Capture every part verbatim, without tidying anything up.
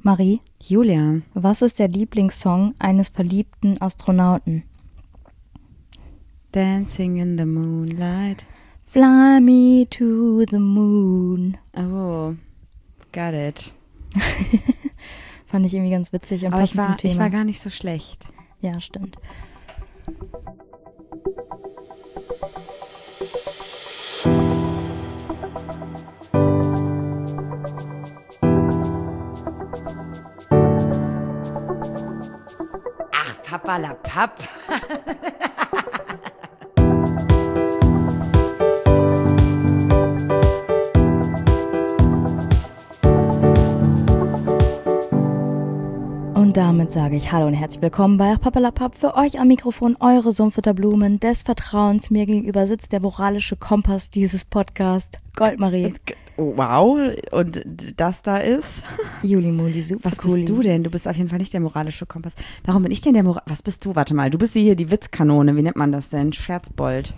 Marie, Julia, was ist der Lieblingssong eines verliebten Astronauten? Dancing in the Moonlight. Fly me to the moon. Oh, got it. Fand ich irgendwie ganz witzig und Aber ich passend war, zum Thema. ich war gar nicht so schlecht. Ja, stimmt. Ach, Papalapap. Und damit sage ich Hallo und herzlich willkommen bei Papalapap. Für euch am Mikrofon eure Sumpfutterblumen des Vertrauens. Mir gegenüber sitzt der moralische Kompass dieses Podcasts, Goldmarie. Wow, und das da ist? Juli Muli, super Was cool. bist du denn? Du bist auf jeden Fall nicht der moralische Kompass. Warum bin ich denn der Moral... Was bist du? Warte mal, du bist hier die Witzkanone. Wie nennt man das denn? Scherzbold.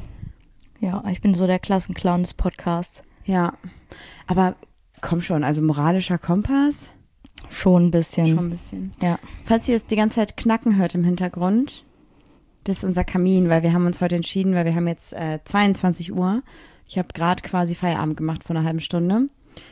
Ja, ich bin so der Klassenclown des Podcasts. Ja, aber komm schon, also moralischer Kompass? Schon ein bisschen. Schon ein bisschen. Ja. Falls ihr jetzt die ganze Zeit knacken hört im Hintergrund, das ist unser Kamin, weil wir haben uns heute entschieden, weil wir haben jetzt äh, zweiundzwanzig Uhr. Ich habe gerade quasi Feierabend gemacht vor einer halben Stunde.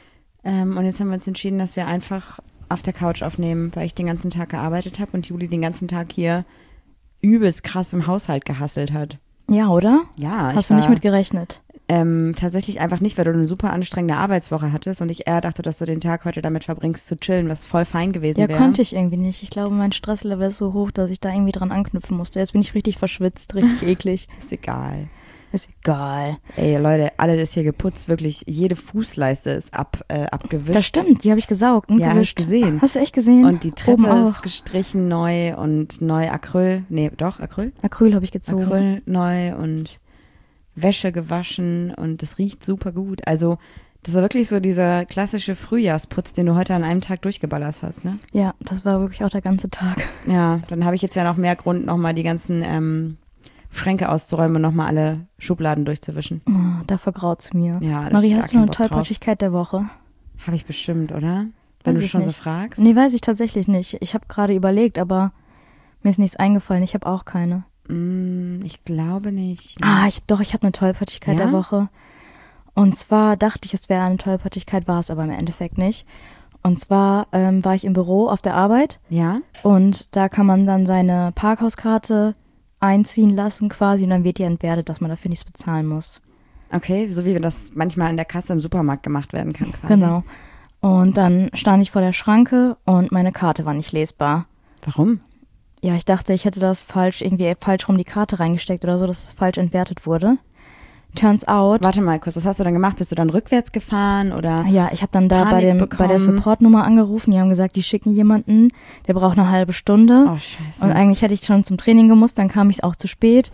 Ähm, und jetzt haben wir uns entschieden, dass wir einfach auf der Couch aufnehmen, weil ich den ganzen Tag gearbeitet habe und Juli den ganzen Tag hier übelst krass im Haushalt gehasselt hat. Ja, oder? Ja, Hast ich du war, nicht mit gerechnet? Ähm, tatsächlich einfach nicht, weil du eine super anstrengende Arbeitswoche hattest und ich eher dachte, dass du den Tag heute damit verbringst zu chillen, was voll fein gewesen Ja, wäre. konnte ich irgendwie nicht. Ich glaube, mein Stresslevel ist so hoch, dass ich da irgendwie dran anknüpfen musste. Jetzt bin ich richtig verschwitzt, richtig eklig. Ist egal. Ist egal. Ey, Leute, alle ist hier geputzt, wirklich jede Fußleiste ist ab, äh, abgewischt. Das stimmt, die habe ich gesaugt und Ja, hab ich gewischt. gesehen. Hast du echt gesehen? Und die Oben Treppe auch. ist gestrichen neu und neu Acryl. Nee, doch, Acryl? Acryl habe ich gezogen. Acryl neu und Wäsche gewaschen und das riecht super gut. Also das war wirklich so dieser klassische Frühjahrsputz, den du heute an einem Tag durchgeballert hast, ne? Ja, das war wirklich auch der ganze Tag. Ja, dann habe ich jetzt ja noch mehr Grund, nochmal die ganzen ähm, Schränke auszuräumen und nochmal alle Schubladen durchzuwischen. Oh, da vergraut's mir. Ja, da Marie, hab ich hast gar du noch eine keinen Bock drauf. Tollpatschigkeit der Woche? Habe ich bestimmt, oder? Wenn Weiß du ich schon nicht. so fragst. Nee, weiß ich tatsächlich nicht. Ich habe gerade überlegt, aber mir ist nichts eingefallen. Ich habe auch keine. Mm, ich glaube nicht. Ah, ich, doch, ich habe eine Tollpatschigkeit Ja? der Woche. Und zwar dachte ich, es wäre eine Tollpatschigkeit, war es aber im Endeffekt nicht. Und zwar ähm, war ich im Büro auf der Arbeit Ja? und da kann man dann seine Parkhauskarte einziehen lassen quasi und dann wird die entwertet, dass man dafür nichts bezahlen muss. Okay, so wie das manchmal an der Kasse im Supermarkt gemacht werden kann. Quasi. Genau. Und dann stand ich vor der Schranke und meine Karte war nicht lesbar. Warum? Ja, ich dachte, ich hätte das falsch, irgendwie falsch rum die Karte reingesteckt oder so, dass es falsch entwertet wurde. Turns out. Warte mal kurz, was hast du dann gemacht? Bist du dann rückwärts gefahren oder? Ja, ich habe dann da Panik bei, dem, bei der bekommen? Supportnummer angerufen. Die haben gesagt, die schicken jemanden, der braucht eine halbe Stunde. Oh, scheiße. Und eigentlich hätte ich schon zum Training gemusst, dann kam ich auch zu spät.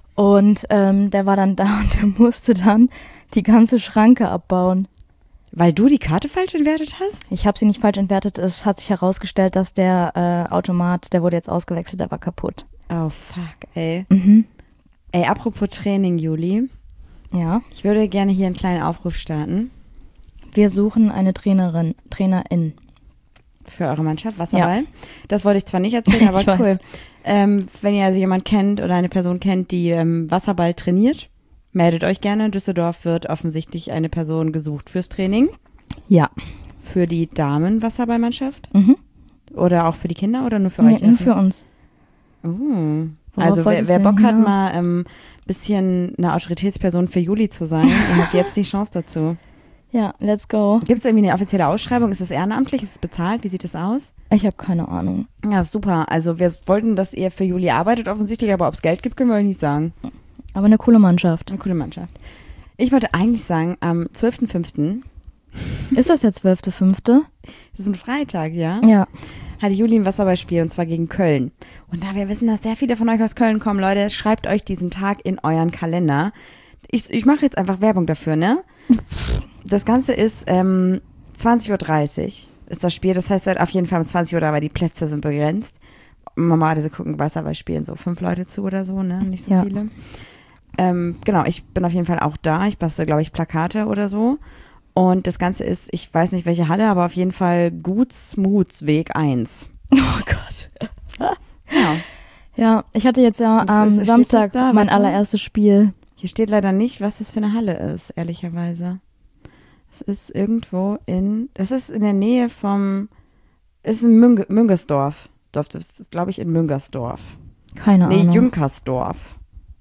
Und ähm, der war dann da und der musste dann die ganze Schranke abbauen. Weil du die Karte falsch entwertet hast? Ich habe sie nicht falsch entwertet. Es hat sich herausgestellt, dass der äh, Automat, der wurde jetzt ausgewechselt, der war kaputt. Oh, fuck, ey. Mhm. Ey, apropos Training, Juli. Ja, Ich würde gerne hier einen kleinen Aufruf starten wir suchen eine Trainerin, Trainerin. für eure Mannschaft, Wasserball. Das wollte ich zwar nicht erzählen, aber Ich weiß. cool. Ähm, wenn ihr also jemand kennt oder eine Person kennt, die ähm, Wasserball trainiert, meldet euch gerne. In Düsseldorf wird offensichtlich eine Person gesucht fürs Training. Ja. Für die Damen-Wasserballmannschaft? Mhm. Oder auch für die Kinder oder nur für Nee, euch? nur erstmal? für uns. Uh. Worauf Also wer, wolltest wer du Bock denn hat, hinaus? mal ein ähm, bisschen eine Autoritätsperson für Juli zu sein, ihr habt jetzt die Chance dazu. Ja, let's go. Gibt es irgendwie eine offizielle Ausschreibung? Ist es ehrenamtlich? Ist es bezahlt? Wie sieht es aus? Ich habe keine Ahnung. Ja, super. Also wir wollten, dass ihr für Juli arbeitet offensichtlich, aber ob es Geld gibt, können wir euch nicht sagen. Aber eine coole Mannschaft. Eine coole Mannschaft. Ich wollte eigentlich sagen, am zwölften fünften, Ist das der zwölfte fünfte? das ist ein Freitag, ja? Ja. Hatte Juli ein Wasserballspiel und zwar gegen Köln. Und da wir wissen, dass sehr viele von euch aus Köln kommen, Leute, schreibt euch diesen Tag in euren Kalender. Ich, ich mache jetzt einfach Werbung dafür, ne? Das Ganze ist ähm, zwanzig Uhr dreißig ist das Spiel. Das heißt halt auf jeden Fall um zwanzig Uhr, weil die Plätze sind begrenzt. Normalerweise gucken Wasserball spielen so fünf Leute zu oder so, ne? Nicht so Ja. viele. Ähm, genau, ich bin auf jeden Fall auch da. Ich bastel, glaube ich, Plakate oder so. Und das Ganze ist, ich weiß nicht welche Halle, aber auf jeden Fall Gutsmutsweg eins. Oh Gott. Ja. Ja, ich hatte jetzt ja Was am ist- steht Samstag das da? mein Warte. allererstes Spiel. Hier steht leider nicht, was das für eine Halle ist, ehrlicherweise. Es ist irgendwo in, das ist in der Nähe vom, ist in Münge, Müngersdorf. Dorf, das ist, glaube ich, in Müngersdorf. Keine Nee, Ahnung. Jünkersdorf.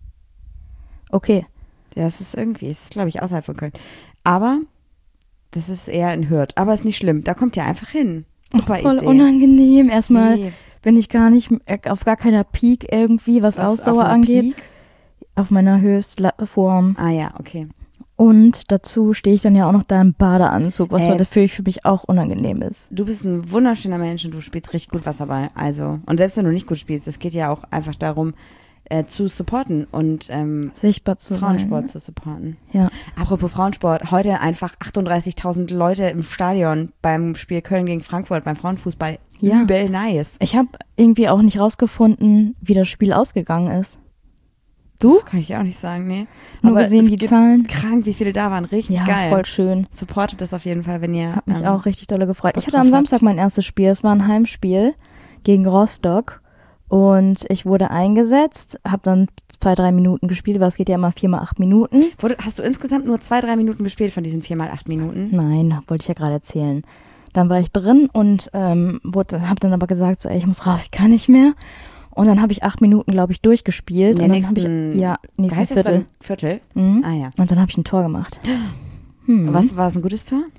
Okay. Ja, es ist irgendwie, es ist, glaube ich, außerhalb von Köln. Aber das ist eher in Hürth. Aber ist nicht schlimm, da kommt ihr einfach hin. Super Voll Idee. unangenehm. Erstmal Nee, bin ich gar nicht, auf gar keiner Peak irgendwie, was, was Ausdauer auf einer angeht. Peak? Auf meiner Höchstform. Ah ja, okay. Und dazu stehe ich dann ja auch noch da im Badeanzug, was Äh. natürlich für mich auch unangenehm ist. Du bist ein wunderschöner Mensch und du spielst richtig gut Wasserball. Also, und selbst wenn du nicht gut spielst, es geht ja auch einfach darum, äh, zu supporten und ähm, Sichtbar zu Frauensport sein. zu supporten. Ja. Apropos Frauensport, heute einfach achtunddreißigtausend Leute im Stadion beim Spiel Köln gegen Frankfurt, beim Frauenfußball. Ja. Übel nice. Ich habe irgendwie auch nicht rausgefunden, wie das Spiel ausgegangen ist. Du? Das kann ich auch nicht sagen, nee. Nur Aber gesehen es die gibt Zahlen. Krank, wie viele da waren. Richtig Ja, geil. voll schön. Supportet das auf jeden Fall, wenn ihr. Hab mich ähm, auch richtig dolle gefreut. Bock Ich hatte am drauf habt. Samstag mein erstes Spiel. Es war ein Heimspiel gegen Rostock. Und ich wurde eingesetzt, habe dann zwei, drei Minuten gespielt, weil es geht ja immer vier mal acht Minuten. Wurde, hast du insgesamt nur zwei, drei Minuten gespielt von diesen vier mal acht Minuten? Nein, wollte ich ja gerade erzählen. Dann war ich drin und ähm, habe dann aber gesagt, so, ey, ich muss raus, ich kann nicht mehr. Und dann habe ich acht Minuten, glaube ich, durchgespielt. In der und dann habe ich, nächsten- ja, Wie nächstes heißt das Viertel. dann? Viertel? Mhm. Ah ja. Und dann habe ich ein Tor gemacht. Hm. Was war es, ein gutes Tor?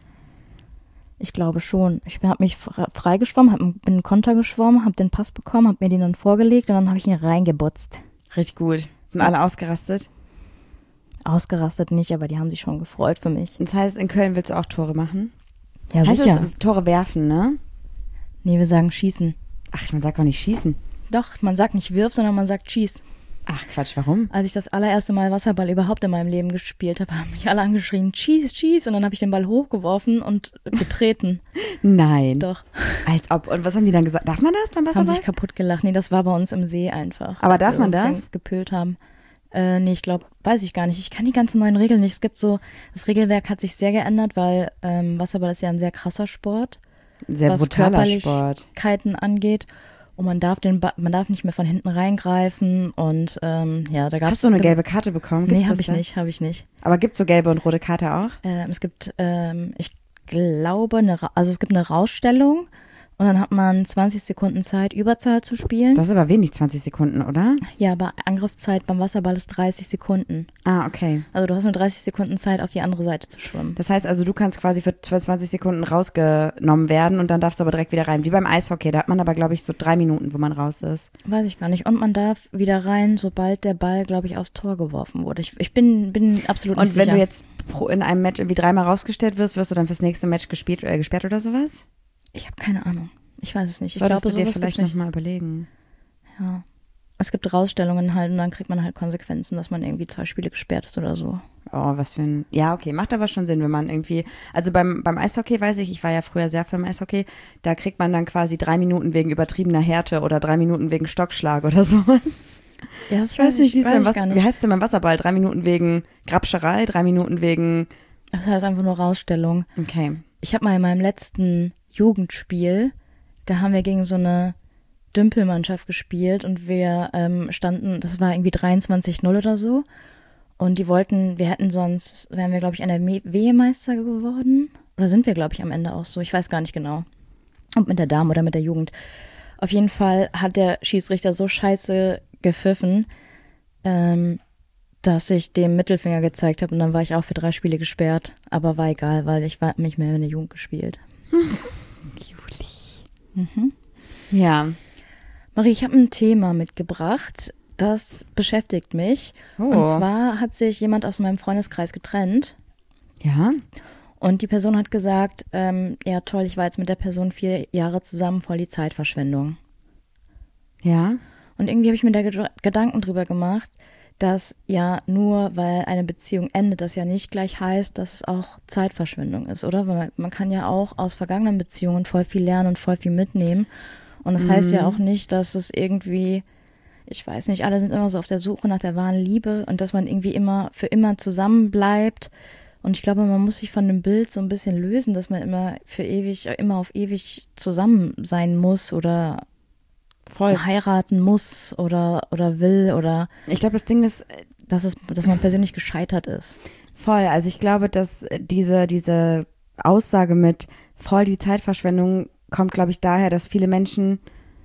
Ich glaube schon. Ich habe mich fre- freigeschwommen, hab, bin einen Konter geschwommen, habe den Pass bekommen, habe mir den dann vorgelegt und dann habe ich ihn reingebutzt. Richtig gut. Sind alle ausgerastet? Ausgerastet nicht, aber die haben sich schon gefreut für mich. Das heißt, in Köln willst du auch Tore machen? Ja, heißt sicher. das Tore werfen, ne? Nee, wir sagen schießen. Ach, man sagt auch nicht schießen. Doch, man sagt nicht wirf, sondern man sagt schieß. Ach Quatsch, warum? Als ich das allererste Mal Wasserball überhaupt in meinem Leben gespielt habe, haben mich alle angeschrien, schieß, schieß. Und dann habe ich den Ball hochgeworfen und getreten. Nein. Doch. Als ob. Und was haben die dann gesagt? Darf man das beim Haben Wasserball? sich kaputt gelacht. Nee, das war bei uns im See einfach. Aber als darf wir man uns das? dann Gepölt haben. Äh, nee, ich glaube, weiß ich gar nicht. Ich kann die ganzen neuen Regeln nicht. Es gibt so, das Regelwerk hat sich sehr geändert, weil ähm, Wasserball ist ja ein sehr krasser Sport, Sehr was brutaler Sport. Körperlichkeiten angeht. Und man darf den ba- man darf nicht mehr von hinten reingreifen. Und ähm, ja, da gab es. Hast du eine gelbe Karte bekommen? Gibt's Nee, das habe ich da? nicht, habe ich nicht. Aber gibt es so gelbe und rote Karte auch? Ähm, es gibt, ähm, ich glaube, eine, Ra- also es gibt eine Rausstellung und dann hat man zwanzig Sekunden Zeit, Überzahl zu spielen. Das ist aber wenig, zwanzig Sekunden, oder? Ja, aber Angriffszeit beim Wasserball ist dreißig Sekunden. Ah, okay. Also du hast nur dreißig Sekunden Zeit, auf die andere Seite zu schwimmen. Das heißt also, du kannst quasi für zwanzig Sekunden rausgenommen werden und dann darfst du aber direkt wieder rein. Wie beim Eishockey, da hat man aber, glaube ich, so drei Minuten, wo man raus ist. Weiß ich gar nicht. Und man darf wieder rein, sobald der Ball, glaube ich, aufs Tor geworfen wurde. Ich, ich bin, bin absolut Und nicht wenn sicher. du jetzt pro- in einem Match irgendwie dreimal rausgestellt wirst, wirst du dann fürs nächste Match gespielt, äh, gesperrt oder sowas? Ich habe keine Ahnung. Ich weiß es nicht. Ich Solltest glaube, du dir sowas vielleicht gibt's nicht. nochmal überlegen. Ja. Es gibt Rausstellungen halt und dann kriegt man halt Konsequenzen, dass man irgendwie zwei Spiele gesperrt ist oder so. Oh, was für ein. Ja, okay, macht aber schon Sinn, wenn man irgendwie. Also beim, beim Eishockey weiß ich, ich war ja früher sehr für im Eishockey, da kriegt man dann quasi drei Minuten wegen übertriebener Härte oder drei Minuten wegen Stockschlag oder sowas. Ja, das Ich weiß nicht, wie es weiß beim ich Was- gar wie nicht. heißt es denn beim Wasserball? Drei Minuten wegen Grabscherei, drei Minuten wegen. Das heißt einfach nur Rausstellung. Okay. Ich habe mal in meinem letzten Jugendspiel, da haben wir gegen so eine Dümpelmannschaft gespielt und wir ähm, standen, das war irgendwie dreiundzwanzig null oder so. Und die wollten, wir hätten sonst, wären wir, glaube ich, N R W-Meister geworden. Oder sind wir, glaube ich, am Ende auch so. Ich weiß gar nicht genau. Ob mit der Dame oder mit der Jugend. Auf jeden Fall hat der Schiedsrichter so scheiße gepfiffen, ähm, dass ich dem Mittelfinger gezeigt habe. Und dann war ich auch für drei Spiele gesperrt. Aber war egal, weil ich war nicht mehr in der Jugend gespielt. Juli. Mhm. Ja. Marie, ich habe ein Thema mitgebracht, das beschäftigt mich. Oh. Und zwar hat sich jemand aus meinem Freundeskreis getrennt Ja. und die Person hat gesagt, ähm, ja toll, ich war jetzt mit der Person vier Jahre zusammen, voll die Zeitverschwendung. Ja. Und irgendwie habe ich mir da Ged- Gedanken drüber gemacht, dass ja nur, weil eine Beziehung endet, das ja nicht gleich heißt, dass es auch Zeitverschwendung ist, oder? Weil man, man kann ja auch aus vergangenen Beziehungen voll viel lernen und voll viel mitnehmen. Und das heißt ja auch nicht, dass es irgendwie, ich weiß nicht, alle sind immer so auf der Suche nach der wahren Liebe und dass man irgendwie immer für immer zusammen bleibt Und ich glaube, man muss sich von dem Bild so ein bisschen lösen, dass man immer für ewig, immer auf ewig zusammen sein muss oder Voll. heiraten muss oder, oder will oder Ich glaube, das Ding ist, dass es, dass man persönlich gescheitert ist. voll, also ich glaube, dass diese, diese Aussage mit voll die Zeitverschwendung kommt, glaube ich, daher, dass viele Menschen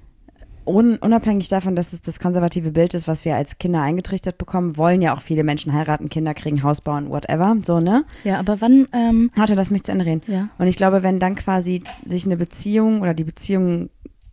un, unabhängig davon, dass es das konservative Bild ist, was wir als Kinder eingetrichtert bekommen, wollen ja auch viele Menschen heiraten, Kinder kriegen, Haus bauen, whatever, so, ne? Ja, aber wann, ähm, Warte, lass mich zu Ende reden. ja. Und ich glaube, wenn dann quasi sich eine Beziehung oder die Beziehung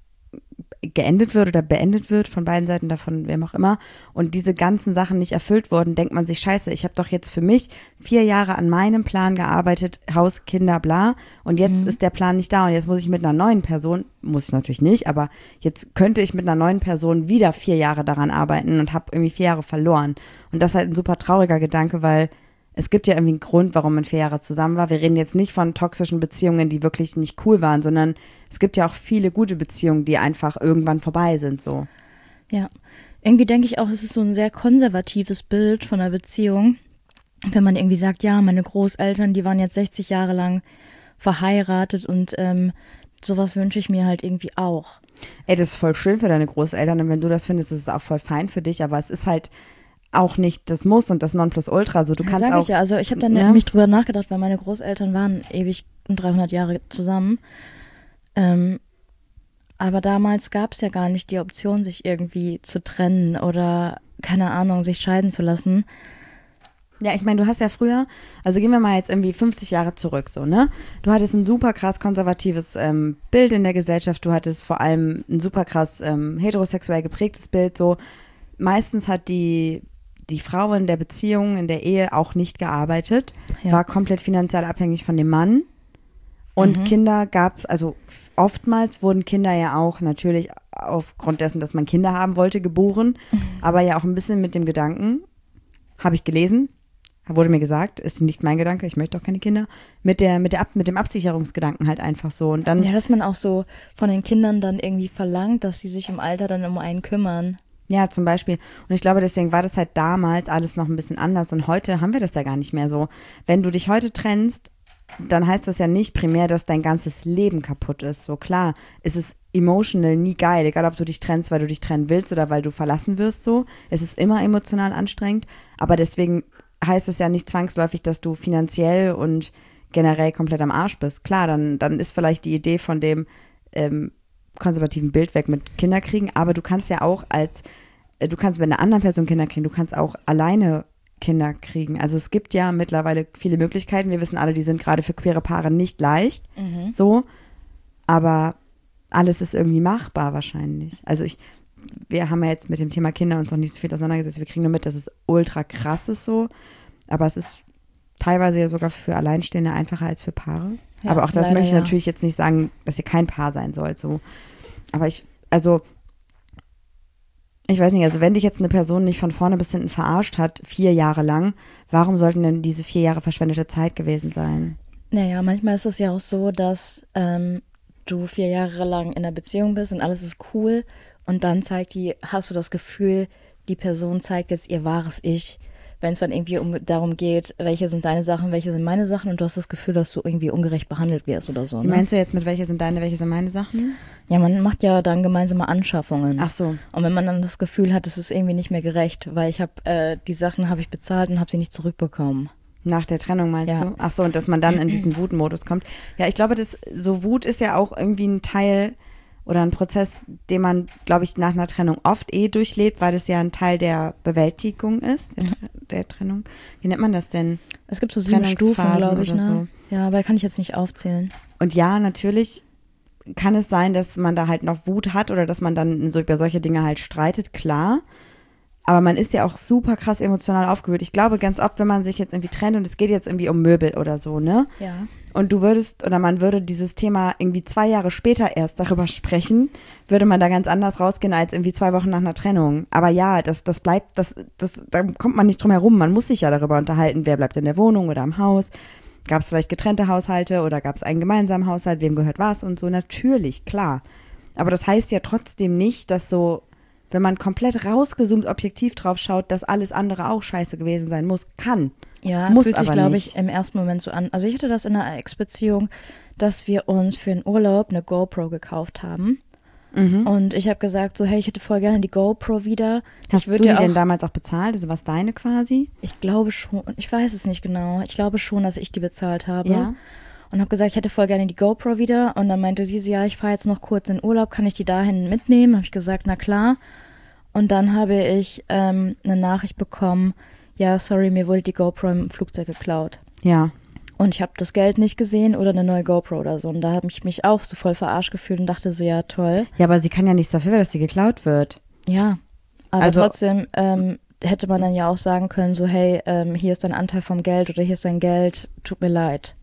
geendet wird oder beendet wird von beiden Seiten, davon wem auch immer, und diese ganzen Sachen nicht erfüllt wurden, denkt man sich, scheiße, ich habe doch jetzt für mich vier Jahre an meinem Plan gearbeitet, Haus, Kinder, bla, und jetzt Mhm. ist der Plan nicht da und jetzt muss ich mit einer neuen Person, muss ich natürlich nicht, aber jetzt könnte ich mit einer neuen Person wieder vier Jahre daran arbeiten und habe irgendwie vier Jahre verloren. Und das ist halt ein super trauriger Gedanke, weil es gibt ja irgendwie einen Grund, warum man vier Jahre zusammen war. Wir reden jetzt nicht von toxischen Beziehungen, die wirklich nicht cool waren, sondern es gibt ja auch viele gute Beziehungen, die einfach irgendwann vorbei sind, so. Ja, irgendwie denke ich auch, es ist so ein sehr konservatives Bild von einer Beziehung, wenn man irgendwie sagt, ja, meine Großeltern, die waren jetzt sechzig Jahre lang verheiratet und ähm, sowas wünsche ich mir halt irgendwie auch. Ey, das ist voll schön für deine Großeltern und wenn du das findest, ist es auch voll fein für dich, aber es ist halt auch nicht das Muss und das Nonplusultra. Also du Ja, kannst sag auch. ich ja, also ich habe dann ne? nämlich drüber nachgedacht, weil meine Großeltern waren ewig und dreihundert Jahre zusammen. Ähm, aber damals gab es ja gar nicht die Option, sich irgendwie zu trennen oder, keine Ahnung, sich scheiden zu lassen. Ja, ich meine, du hast ja früher, also gehen wir mal jetzt irgendwie fünfzig Jahre zurück, so, ne? Du hattest ein super krass konservatives ähm, Bild in der Gesellschaft, du hattest vor allem ein super krass ähm, heterosexuell geprägtes Bild, so. Meistens hat die, die Frau in der Beziehung, in der Ehe auch nicht gearbeitet, Ja. war komplett finanziell abhängig von dem Mann. Und Mhm. Kinder gab es, also oftmals wurden Kinder ja auch natürlich aufgrund dessen, dass man Kinder haben wollte, geboren, aber ja auch ein bisschen mit dem Gedanken, habe ich gelesen, wurde mir gesagt, ist nicht mein Gedanke, ich möchte auch keine Kinder, mit der, mit der Ab, mit dem Absicherungsgedanken halt einfach so. Und dann, Ja, dass man auch so von den Kindern dann irgendwie verlangt, dass sie sich im Alter dann um einen kümmern. ja, zum Beispiel. Und ich glaube, deswegen war das halt damals alles noch ein bisschen anders und heute haben wir das ja gar nicht mehr so. Wenn du dich heute trennst, dann heißt das ja nicht primär, dass dein ganzes Leben kaputt ist. So klar, es ist emotional nie geil, egal ob du dich trennst, weil du dich trennen willst oder weil du verlassen wirst so. Es ist immer emotional anstrengend, aber deswegen heißt es ja nicht zwangsläufig, dass du finanziell und generell komplett am Arsch bist. Klar, dann, dann ist vielleicht die Idee von dem ähm, konservativen Bild weg mit Kinderkriegen, aber du kannst ja auch als, äh, du kannst mit einer anderen Person Kinder kriegen, du kannst auch alleine Kinder kriegen. Also es gibt ja mittlerweile viele Möglichkeiten. Wir wissen alle, die sind gerade für queere Paare nicht leicht, Mhm. so, aber alles ist irgendwie machbar wahrscheinlich. Also ich, wir haben ja jetzt mit dem Thema Kinder uns noch nicht so viel auseinandergesetzt. Wir kriegen nur mit, dass es ultra krass ist so, aber es ist teilweise ja sogar für Alleinstehende einfacher als für Paare. Ja, aber auch das leider möchte ich ja. natürlich jetzt nicht sagen, dass ihr kein Paar sein sollt, so. Aber ich, also ich weiß nicht, also wenn dich jetzt eine Person nicht von vorne bis hinten verarscht hat, vier Jahre lang, warum sollten denn diese vier Jahre verschwendete Zeit gewesen sein? Naja, manchmal ist es ja auch so, dass ähm, du vier Jahre lang in einer Beziehung bist und alles ist cool und dann zeigt die, hast du das Gefühl, die Person zeigt jetzt ihr wahres Ich, wenn es dann irgendwie um, darum geht, welche sind deine Sachen, welche sind meine Sachen und du hast das Gefühl, dass du irgendwie ungerecht behandelt wirst oder so. Wie Ne? meinst du jetzt mit welche sind deine, welche sind meine Sachen? Ja, man macht ja dann gemeinsame Anschaffungen. Ach so. Und wenn man dann das Gefühl hat, es ist irgendwie nicht mehr gerecht, weil ich habe, äh, die Sachen habe ich bezahlt und habe sie nicht zurückbekommen. Nach der Trennung meinst Ja. du? Ach so, und dass man dann in diesen Wutmodus kommt. Ja, ich glaube, das, so Wut ist ja auch irgendwie ein Teil oder ein Prozess, den man, glaube ich, nach einer Trennung oft eh durchlebt, weil das ja ein Teil der Bewältigung ist, der, der Trennung. Wie nennt man das denn? Es gibt so sieben Stufen, Trennungsphasen glaube ich, oder ne? Ja, aber kann ich jetzt nicht aufzählen. Und ja, natürlich kann es sein, dass man da halt noch Wut hat oder dass man dann so über solche Dinge halt streitet, klar. Aber man ist ja auch super krass emotional aufgewühlt. Ich glaube ganz oft, wenn man sich jetzt irgendwie trennt und es geht jetzt irgendwie um Möbel oder so, ne? Ja. Und du würdest oder man würde dieses Thema irgendwie zwei Jahre später erst darüber sprechen, würde man da ganz anders rausgehen als irgendwie zwei Wochen nach einer Trennung. Aber ja, das, das bleibt, das, das, da kommt man nicht drum herum. Man muss sich ja darüber unterhalten, wer bleibt in der Wohnung oder im Haus. Gab es vielleicht getrennte Haushalte oder gab es einen gemeinsamen Haushalt, wem gehört was und so. Natürlich, klar. Aber das heißt ja trotzdem nicht, dass so, wenn man komplett rausgezoomt objektiv drauf schaut, dass alles andere auch scheiße gewesen sein muss, kann. Ja, Muss fühlt sich, aber glaube nicht. ich, im ersten Moment so an. Also ich hatte das in einer Ex-Beziehung, dass wir uns für einen Urlaub eine GoPro gekauft haben. Mhm. Und ich habe gesagt, so, hey, ich hätte voll gerne die GoPro wieder. Hast ich würde du die ja auch, denn damals auch bezahlt? Also was deine quasi? ich glaube schon, ich weiß es nicht genau. Ich glaube schon, dass ich die bezahlt habe. Ja. Und habe gesagt, ich hätte voll gerne die GoPro wieder. Und dann meinte sie so, ja, ich fahre jetzt noch kurz in Urlaub, kann ich die dahin mitnehmen? Habe ich gesagt, na klar. Und dann habe ich ähm, eine Nachricht bekommen, ja, sorry, mir wurde die GoPro im Flugzeug geklaut. Ja. Und ich habe das Geld nicht gesehen oder eine neue GoPro oder so. Und da habe ich mich auch so voll verarscht gefühlt und dachte so, ja, toll. Ja, aber sie kann ja nichts dafür, dass die geklaut wird. Ja, aber Also- trotzdem ähm, hätte man dann ja auch sagen können, so, hey, ähm, hier ist dein Anteil vom Geld oder hier ist dein Geld, tut mir leid.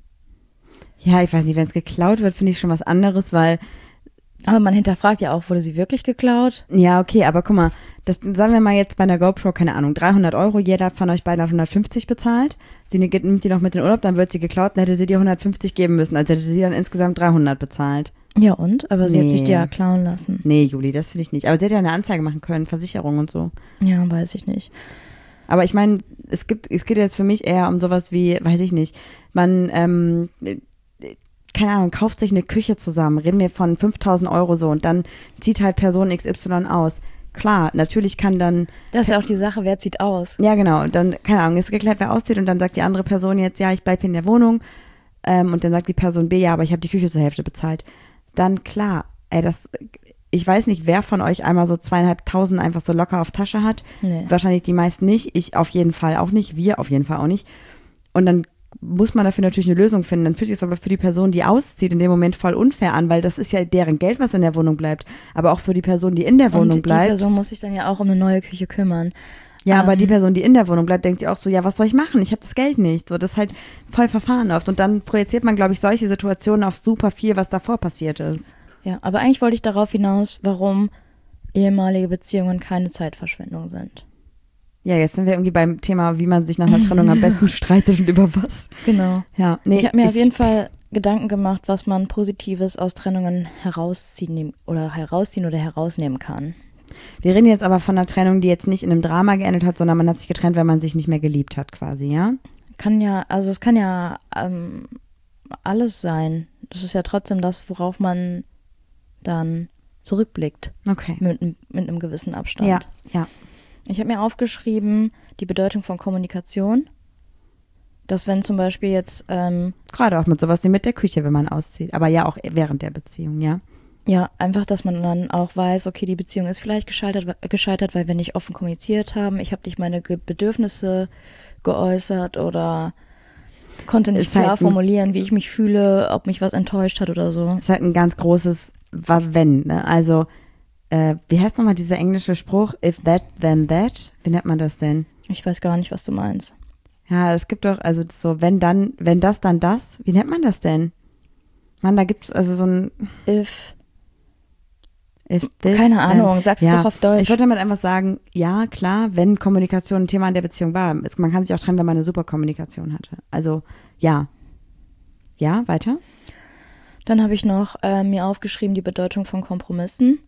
Ja, ich weiß nicht, wenn es geklaut wird, finde ich schon was anderes, weil, Aber man hinterfragt ja auch, wurde sie wirklich geklaut? ja, okay, aber guck mal, das sagen wir mal jetzt bei einer GoPro, keine Ahnung, dreihundert Euro, jeder von euch beiden hat hundertfünfzig bezahlt. Sie nimmt die noch mit in den Urlaub, dann wird sie geklaut, dann hätte sie dir hundertfünfzig geben müssen, also hätte sie dann insgesamt dreihundert bezahlt. Ja und? Aber sie hat sich Nee. die ja klauen lassen. Nee, Juli, das finde ich nicht. Aber sie hätte ja eine Anzeige machen können, Versicherung und so. Ja, weiß ich nicht. Aber ich meine, es gibt, es geht jetzt für mich eher um sowas wie, weiß ich nicht, man, ähm, keine Ahnung, kauft sich eine Küche zusammen, reden wir von fünftausend Euro so und dann zieht halt Person X Y aus. Klar, natürlich kann dann, Das ist ja auch die Sache, wer zieht aus? ja genau, und dann, keine Ahnung, ist geklärt, wer auszieht und dann sagt die andere Person jetzt, ja, ich bleibe in der Wohnung ähm, und dann sagt die Person B, ja, aber ich habe die Küche zur Hälfte bezahlt. Dann klar, ey, das, ich weiß nicht, wer von euch einmal so zweieinhalbtausend einfach so locker auf Tasche hat. Nee. Wahrscheinlich die meisten nicht, ich auf jeden Fall auch nicht, wir auf jeden Fall auch nicht. Und dann muss man dafür natürlich eine Lösung finden. Dann fühlt sich es aber für die Person, die auszieht, in dem Moment voll unfair an, weil das ist ja deren Geld, was in der Wohnung bleibt. Aber auch für die Person, die in der Wohnung Und die bleibt. Person muss sich dann ja auch um eine neue Küche kümmern. Ja, aber Ähm, die Person, die in der Wohnung bleibt, denkt sich auch so, ja, was soll ich machen? Ich habe das Geld nicht. So, das ist halt voll Verfahren oft. Und dann projiziert man, glaube ich, solche Situationen auf super viel, was davor passiert ist. Ja, aber eigentlich wollte ich darauf hinaus, warum ehemalige Beziehungen keine Zeitverschwendung sind. Ja, jetzt sind wir irgendwie beim Thema, wie man sich nach einer Trennung am besten streitet und über was. Genau. Ja, nee, ich habe mir auf jeden Fall Gedanken gemacht, was man Positives aus Trennungen herausziehen nehm- oder herausziehen oder herausnehmen kann. Wir reden jetzt aber von einer Trennung, die jetzt nicht in einem Drama geendet hat, sondern man hat sich getrennt, weil man sich nicht mehr geliebt hat quasi, ja? Kann ja, also es kann ja ähm, alles sein. Das ist ja trotzdem das, worauf man dann zurückblickt Okay. mit, mit einem gewissen Abstand. Ja, ja. Ich habe mir aufgeschrieben, die Bedeutung von Kommunikation. Dass wenn zum Beispiel jetzt, ähm, Gerade auch mit sowas wie mit der Küche, wenn man auszieht. Aber ja, auch während der Beziehung, ja. ja, einfach, dass man dann auch weiß, okay, die Beziehung ist vielleicht gescheitert, gescheitert, weil wir nicht offen kommuniziert haben. Ich habe nicht meine Ge- Bedürfnisse geäußert oder konnte nicht Ist halt klar ein- formulieren, wie ich mich fühle, ob mich was enttäuscht hat oder so. Ist halt ein ganz großes Was wenn, ne? Also, äh, wie heißt nochmal dieser englische Spruch? If that, then that? Wie nennt man das denn? Ich weiß gar nicht, was du meinst. Ja, es gibt doch, also so, wenn dann, wenn das, dann das. Wie nennt man das denn? Mann, da gibt's also so ein If, if this, keine then- Ahnung, sag's ja, doch auf Deutsch. Ich wollte damit einfach sagen, ja, klar, wenn Kommunikation ein Thema in der Beziehung war, es, man kann sich auch trennen, wenn man eine super Kommunikation hatte. Also, ja. Ja, weiter? Dann habe ich noch äh, mir aufgeschrieben, die Bedeutung von Kompromissen.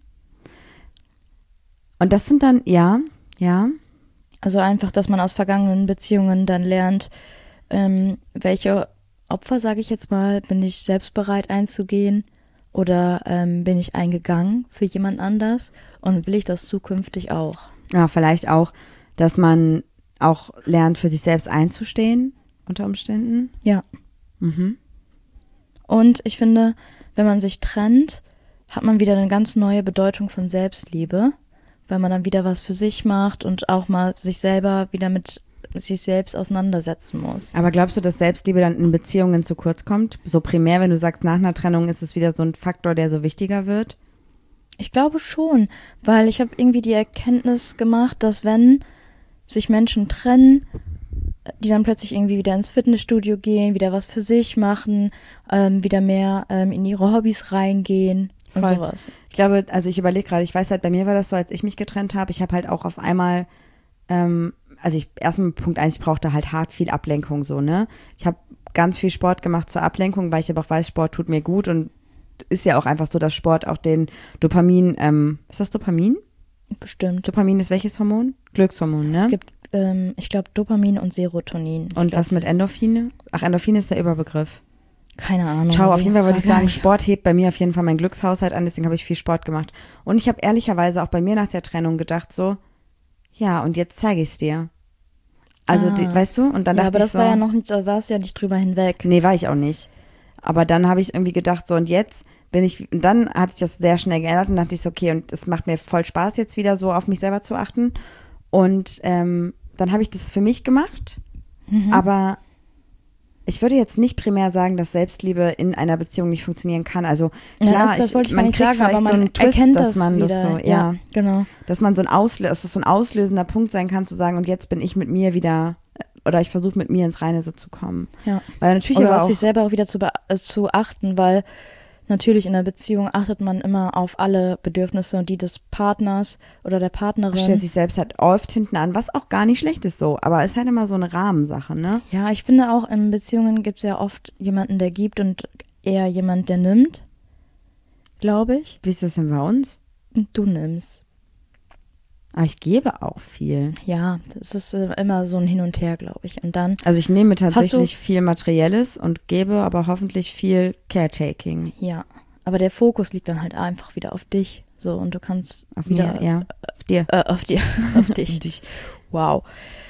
Und das sind dann, ja, ja, Also einfach, dass man aus vergangenen Beziehungen dann lernt, ähm, welche Opfer, sage ich jetzt mal, bin ich selbst bereit einzugehen oder ähm, bin ich eingegangen für jemand anders und will ich das zukünftig auch? ja, vielleicht auch, dass man auch lernt, für sich selbst einzustehen, unter Umständen. Ja. Mhm. Und ich finde, wenn man sich trennt, hat man wieder eine ganz neue Bedeutung von Selbstliebe, weil man dann wieder was für sich macht und auch mal sich selber wieder mit sich selbst auseinandersetzen muss. Aber glaubst du, dass Selbstliebe dann in Beziehungen zu kurz kommt? So primär, wenn du sagst, nach einer Trennung ist es wieder so ein Faktor, der so wichtiger wird? Ich glaube schon, weil ich habe irgendwie die Erkenntnis gemacht, dass wenn sich Menschen trennen, die dann plötzlich irgendwie wieder ins Fitnessstudio gehen, wieder was für sich machen, ähm, wieder mehr ähm, in ihre Hobbys reingehen und Voll. sowas. Ich glaube, also ich überlege gerade, ich weiß halt, bei mir war das so, als ich mich getrennt habe, ich habe halt auch auf einmal, ähm, also ich erstmal Punkt eins, ich brauchte halt hart viel Ablenkung so, ne? Ich habe ganz viel Sport gemacht zur Ablenkung, weil ich aber auch weiß, Sport tut mir gut und ist ja auch einfach so, dass Sport auch den Dopamin, ähm, ist das Dopamin? Bestimmt. Dopamin ist welches Hormon? Glückshormon, ne? Es gibt ähm, ich glaube, Dopamin und Serotonin. Ich Und glaub, was mit Endorphine? Ach, Endorphine ist der Überbegriff. Keine Ahnung. Ciao, auf jeden Fall würde ich sagen, Frage. Sport hebt bei mir auf jeden Fall meinen Glückshaushalt an, deswegen habe ich viel Sport gemacht. Und ich habe ehrlicherweise auch bei mir nach der Trennung gedacht so, ja, und jetzt zeige ich es dir. Also, Ah. die, weißt du, und dann Ja, dachte aber ich das so, war ja noch nicht, da war es ja nicht drüber hinweg. nee, war ich auch nicht. Aber dann habe ich irgendwie gedacht so, und jetzt bin ich, und dann hat sich das sehr schnell geändert und dachte ich so, okay, und es macht mir voll Spaß jetzt wieder so auf mich selber zu achten. Und ähm, dann habe ich das für mich gemacht, Mhm. aber ich würde jetzt nicht primär sagen, dass Selbstliebe in einer Beziehung nicht funktionieren kann. Also Ja, klar, das, das ich, wollte ich gar man nicht kriegt sagen, aber vielleicht man so einen Twist, erkennt dass das man wieder. das so, ja, ja, genau. dass man so ein Auslö dass das so ein auslösender Punkt sein kann, zu sagen, und jetzt bin ich mit mir wieder, oder ich versuche mit mir ins Reine so zu kommen. Ja. Weil natürlich Oder aber auf auch, sich selber auch wieder zu, be- äh, zu achten, weil natürlich in einer Beziehung achtet man immer auf alle Bedürfnisse und die des Partners oder der Partnerin. stellt sich selbst halt oft hinten an, was auch gar nicht schlecht ist so, aber es ist halt immer so eine Rahmensache, ne? Ja, ich finde auch in Beziehungen gibt es ja oft jemanden, der gibt und eher jemand, der nimmt, glaube ich. Wie ist das denn bei uns? Du nimmst. Aber ich gebe auch viel. Ja, das ist äh, immer so ein Hin und Her, glaube ich. Und dann, Also ich nehme tatsächlich Hast viel Materielles und gebe aber hoffentlich viel Caretaking. ja, aber der Fokus liegt dann halt einfach wieder auf dich. So, und du kannst Auf wieder mir, ja. Auf dir. Äh, auf dir, auf dich. Wow.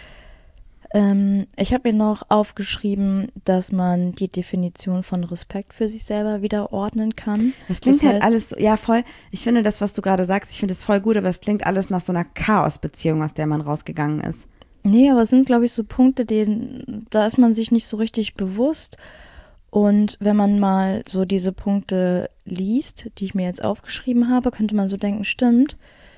Ähm, ich habe mir noch aufgeschrieben, dass man die Definition von Respekt für sich selber wieder ordnen kann. Das klingt Das halt heißt- alles, so- ja voll, ich finde das, was du gerade sagst, ich finde es voll gut, aber es klingt alles nach so einer Chaosbeziehung, aus der man rausgegangen ist. Nee, aber es sind, glaube ich, so Punkte, denen, da ist man sich nicht so richtig bewusst. Und wenn man mal so diese Punkte liest, die ich mir jetzt aufgeschrieben habe, könnte man so denken, stimmt,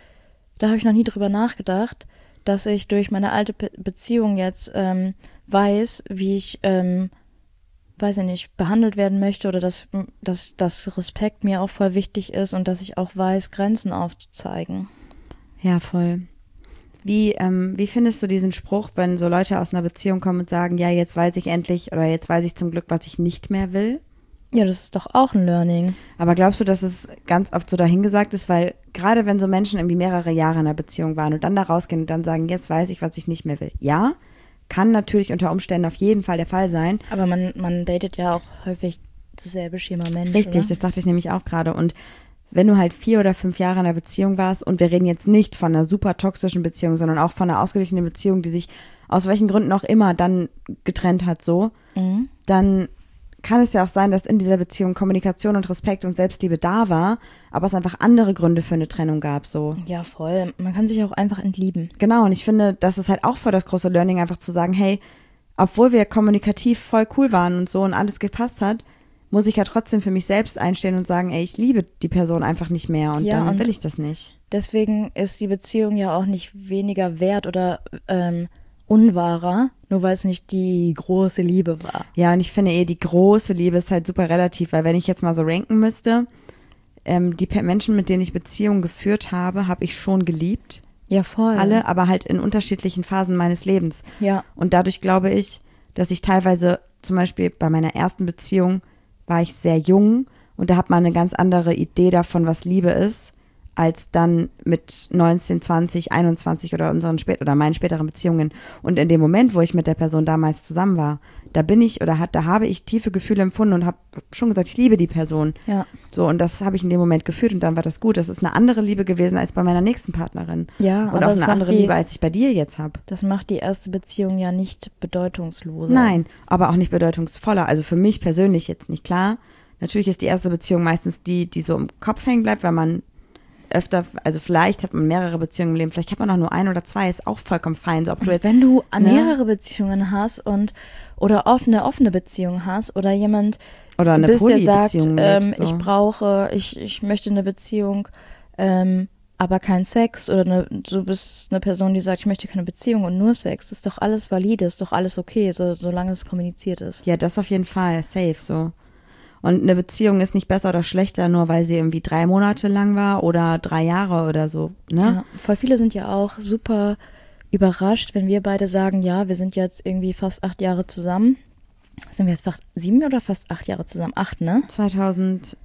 da habe ich noch nie drüber nachgedacht, dass ich durch meine alte Be Beziehung jetzt ähm, weiß, wie ich, ähm, weiß ich nicht, behandelt werden möchte oder dass, dass, dass Respekt mir auch voll wichtig ist und dass ich auch weiß, Grenzen aufzuzeigen. Ja, voll. Wie, ähm, wie findest du diesen Spruch, wenn so Leute aus einer Beziehung kommen und sagen, ja, jetzt weiß ich endlich oder jetzt weiß ich zum Glück, was ich nicht mehr will? Ja, das ist doch auch ein Learning. Aber glaubst du, dass es ganz oft so dahingesagt ist, weil gerade wenn so Menschen irgendwie mehrere Jahre in einer Beziehung waren und dann da rausgehen und dann sagen, jetzt weiß ich, was ich nicht mehr will. Ja, kann natürlich unter Umständen auf jeden Fall der Fall sein. Aber man, man datet ja auch häufig dasselbe Schema Mensch, Richtig, oder? das dachte ich nämlich auch gerade. Und wenn du halt vier oder fünf Jahre in einer Beziehung warst und wir reden jetzt nicht von einer super toxischen Beziehung, sondern auch von einer ausgeglichenen Beziehung, die sich aus welchen Gründen auch immer dann getrennt hat, so, Mhm. dann kann es ja auch sein, dass in dieser Beziehung Kommunikation und Respekt und Selbstliebe da war, aber es einfach andere Gründe für eine Trennung gab, so. Ja, voll. Man kann sich auch einfach entlieben. Genau, und ich finde, das ist halt auch voll das große Learning, einfach zu sagen, hey, obwohl wir kommunikativ voll cool waren und so und alles gepasst hat, muss ich ja trotzdem für mich selbst einstehen und sagen, ey, ich liebe die Person einfach nicht mehr und Ja, dann und will ich das nicht. Deswegen ist die Beziehung ja auch nicht weniger wert oder ähm, unwahrer, nur weil es nicht die große Liebe war. Ja, und ich finde eh, die große Liebe ist halt super relativ, weil wenn ich jetzt mal so ranken müsste, ähm, die Pe- Menschen, mit denen ich Beziehungen geführt habe, habe ich schon geliebt. Ja, voll. Alle, aber halt in unterschiedlichen Phasen meines Lebens. Ja, Und dadurch glaube ich, dass ich teilweise, zum Beispiel bei meiner ersten Beziehung, war ich sehr jung und da hat man eine ganz andere Idee davon, was Liebe ist, als dann mit neunzehn, zwanzig, einundzwanzig oder unseren spät oder meinen späteren Beziehungen. Und in dem Moment, wo ich mit der Person damals zusammen war, da bin ich oder hat, da habe ich tiefe Gefühle empfunden und habe schon gesagt, ich liebe die Person. ja, So, und das habe ich in dem Moment gefühlt und dann war das gut. Das ist eine andere Liebe gewesen als bei meiner nächsten Partnerin. ja. Und aber auch das eine macht andere die, Liebe, als ich bei dir jetzt habe. Das macht die erste Beziehung ja nicht bedeutungsloser. Nein, aber auch nicht bedeutungsvoller. Also für mich persönlich jetzt nicht klar. Natürlich ist die erste Beziehung meistens die, die so im Kopf hängen bleibt, weil man öfter, also vielleicht hat man mehrere Beziehungen im Leben, vielleicht hat man auch nur ein oder zwei, ist auch vollkommen fein. So, ob du Und jetzt, wenn du ne? mehrere Beziehungen hast und oder offene, offene Beziehung hast oder jemand Oder eine bist, der sagt, Polybeziehung ähm, lebst, so. ich brauche, ich, ich möchte eine Beziehung, ähm, aber kein Sex oder eine, du bist eine Person, die sagt, ich möchte keine Beziehung und nur Sex, ist doch alles valide, ist doch alles okay, so, solange es kommuniziert ist. Ja, das auf jeden Fall, safe so. Und eine Beziehung ist nicht besser oder schlechter, nur weil sie irgendwie drei Monate lang war oder drei Jahre oder so, ne? Ja, voll viele sind ja auch super überrascht, wenn wir beide sagen, ja, wir sind jetzt irgendwie fast acht Jahre zusammen. Sind wir jetzt fast sieben oder fast acht Jahre zusammen? Acht, ne? zweitausendsechzehn,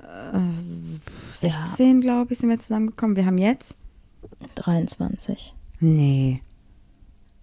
glaube ich, sind wir zusammengekommen. Wir haben jetzt? dreiundzwanzig. Nee.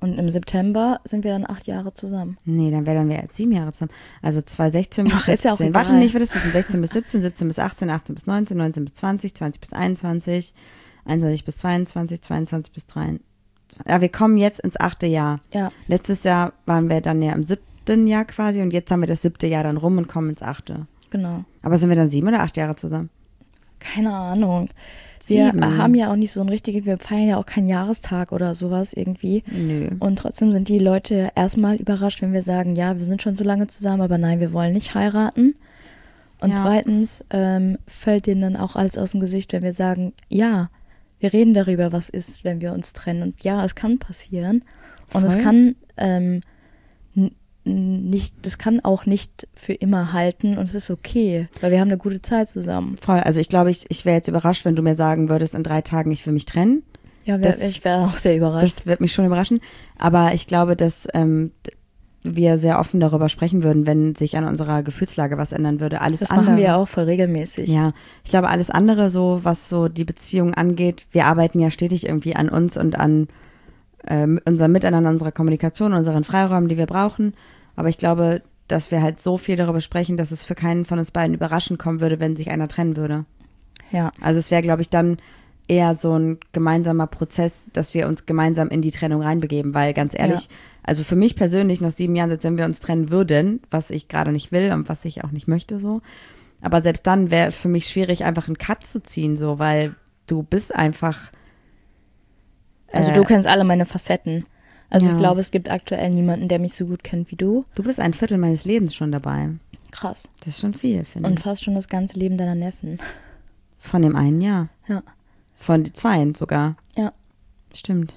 Und im September sind wir dann acht Jahre zusammen. Nee, dann wären wir jetzt sieben Jahre zusammen. Also zweitausendsechzehn bis Ach, ist ja auch siebzehn. egal. Warte, nicht, wird das wissen. sechzehn bis siebzehn, siebzehn bis achtzehn, achtzehn bis neunzehn, neunzehn bis zwanzig, zwanzig bis einundzwanzig, einundzwanzig bis zweiundzwanzig, zweiundzwanzig bis dreiundzwanzig. Ja, wir kommen jetzt ins achte Jahr. Ja. Letztes Jahr waren wir dann ja im siebten Jahr quasi und jetzt haben wir das siebte Jahr dann rum und kommen ins achte. Genau. Aber sind wir dann sieben oder acht Jahre zusammen? Keine Ahnung. Wir Sieben. haben ja auch nicht so ein richtiges, wir feiern ja auch keinen Jahrestag oder sowas irgendwie. Nö. Und trotzdem sind die Leute erstmal überrascht, wenn wir sagen, ja, wir sind schon so lange zusammen, aber nein, wir wollen nicht heiraten. Und Ja. zweitens ähm, fällt denen dann auch alles aus dem Gesicht, wenn wir sagen, ja, wir reden darüber, was ist, wenn wir uns trennen. Und ja, es kann passieren. Und Voll. es kann ähm, n- nicht, das kann auch nicht für immer halten und es ist okay, weil wir haben eine gute Zeit zusammen. Voll. Also ich glaube, ich, ich wäre jetzt überrascht, wenn du mir sagen würdest, in drei Tagen, ich will mich trennen. Ja, wär, Das- ich wäre auch sehr überrascht. Das wird mich schon überraschen. Aber ich glaube, dass ähm, wir sehr offen darüber sprechen würden, wenn sich an unserer Gefühlslage was ändern würde. Alles Das andere. machen wir ja auch voll regelmäßig. Ja, ich glaube, alles andere so, was so die Beziehung angeht, wir arbeiten ja stetig irgendwie an uns und an ähm, unserem Miteinander, unserer Kommunikation, unseren Freiräumen, die wir brauchen. Aber ich glaube, dass wir halt so viel darüber sprechen, dass es für keinen von uns beiden überraschend kommen würde, wenn sich einer trennen würde. Ja. Also es wäre, glaube ich, dann eher so ein gemeinsamer Prozess, dass wir uns gemeinsam in die Trennung reinbegeben, weil ganz ehrlich, Ja. also für mich persönlich nach sieben Jahren, selbst wenn wir uns trennen würden, was ich gerade nicht will und was ich auch nicht möchte so, aber selbst dann wäre es für mich schwierig, einfach einen Cut zu ziehen, so, weil du bist einfach Also äh, du kennst alle meine Facetten. Also Ja. ich glaube, es gibt aktuell niemanden, der mich so gut kennt wie du. du bist ein Viertel meines Lebens schon dabei. Krass. Das ist schon viel, finde Und ich. fast schon das ganze Leben deiner Neffen. Von dem einen Jahr. Ja. Von den zweien sogar. Ja. Stimmt.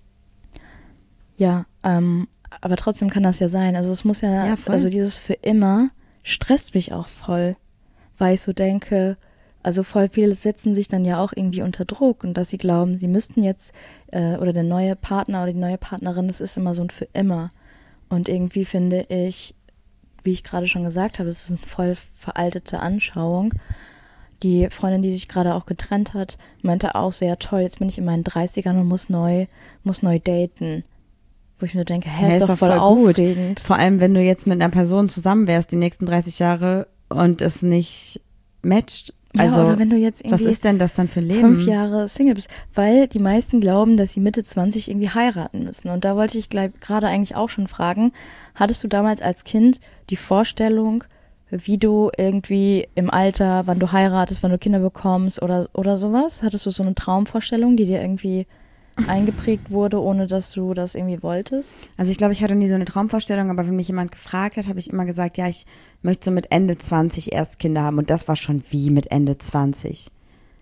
Ja, ähm, aber trotzdem kann das ja sein. Also es muss ja, Ja, voll. also dieses für immer stresst mich auch voll, weil ich so denke, also voll viele setzen sich dann ja auch irgendwie unter Druck und dass sie glauben, sie müssten jetzt, äh, oder der neue Partner oder die neue Partnerin, das ist immer so ein für immer. Und irgendwie finde ich, wie ich gerade schon gesagt habe, das ist eine voll veraltete Anschauung. Die Freundin, die sich gerade auch getrennt hat, meinte auch so, ja toll, jetzt bin ich in meinen dreißigern und muss neu, muss neu daten. Wo ich mir denke, hä, Ja, ist, doch voll, gut. aufregend. Vor allem, wenn du jetzt mit einer Person zusammen wärst die nächsten dreißig Jahre und es nicht matcht. Also, ja, oder wenn du jetzt was irgendwie ist denn das dann für ein Leben? fünf Jahre Single bist. Weil die meisten glauben, dass sie Mitte zwanzig irgendwie heiraten müssen. Und da wollte ich gleich gerade eigentlich auch schon fragen, hattest du damals als Kind die Vorstellung, wie du irgendwie im Alter, wann du heiratest, wann du Kinder bekommst oder, oder sowas? Hattest du so eine Traumvorstellung, die dir irgendwie eingeprägt wurde, ohne dass du das irgendwie wolltest? Also ich glaube, ich hatte nie so eine Traumvorstellung, aber wenn mich jemand gefragt hat, habe ich immer gesagt, ja, ich möchte so mit Ende zwanzig erst Kinder haben. Und das war schon wie mit Ende zwanzig.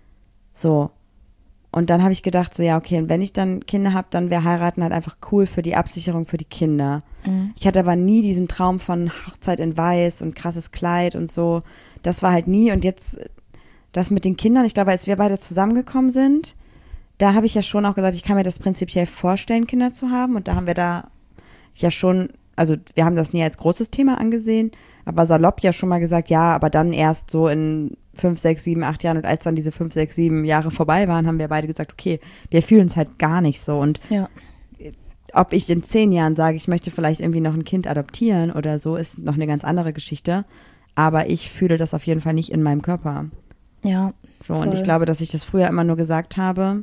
So. Und dann habe ich gedacht, so ja, okay, und wenn ich dann Kinder habe, dann wäre heiraten halt einfach cool für die Absicherung für die Kinder. Mhm. Ich hatte aber nie diesen Traum von Hochzeit in Weiß und krasses Kleid und so. Das war halt nie. Und jetzt das mit den Kindern, ich glaube, als wir beide zusammengekommen sind, da habe ich ja schon auch gesagt, ich kann mir das prinzipiell vorstellen, Kinder zu haben. Und da haben wir da ja schon, also wir haben das nie als großes Thema angesehen, aber salopp ja schon mal gesagt, ja, aber dann erst so in fünf, sechs, sieben, acht Jahren. Und als dann diese fünf, sechs, sieben Jahre vorbei waren, haben wir beide gesagt, okay, wir fühlen es halt gar nicht so. Und Ja. ob ich in zehn Jahren sage, ich möchte vielleicht irgendwie noch ein Kind adoptieren oder so, ist noch eine ganz andere Geschichte. Aber ich fühle das auf jeden Fall nicht in meinem Körper. Ja. So, Voll. und ich glaube, dass ich das früher immer nur gesagt habe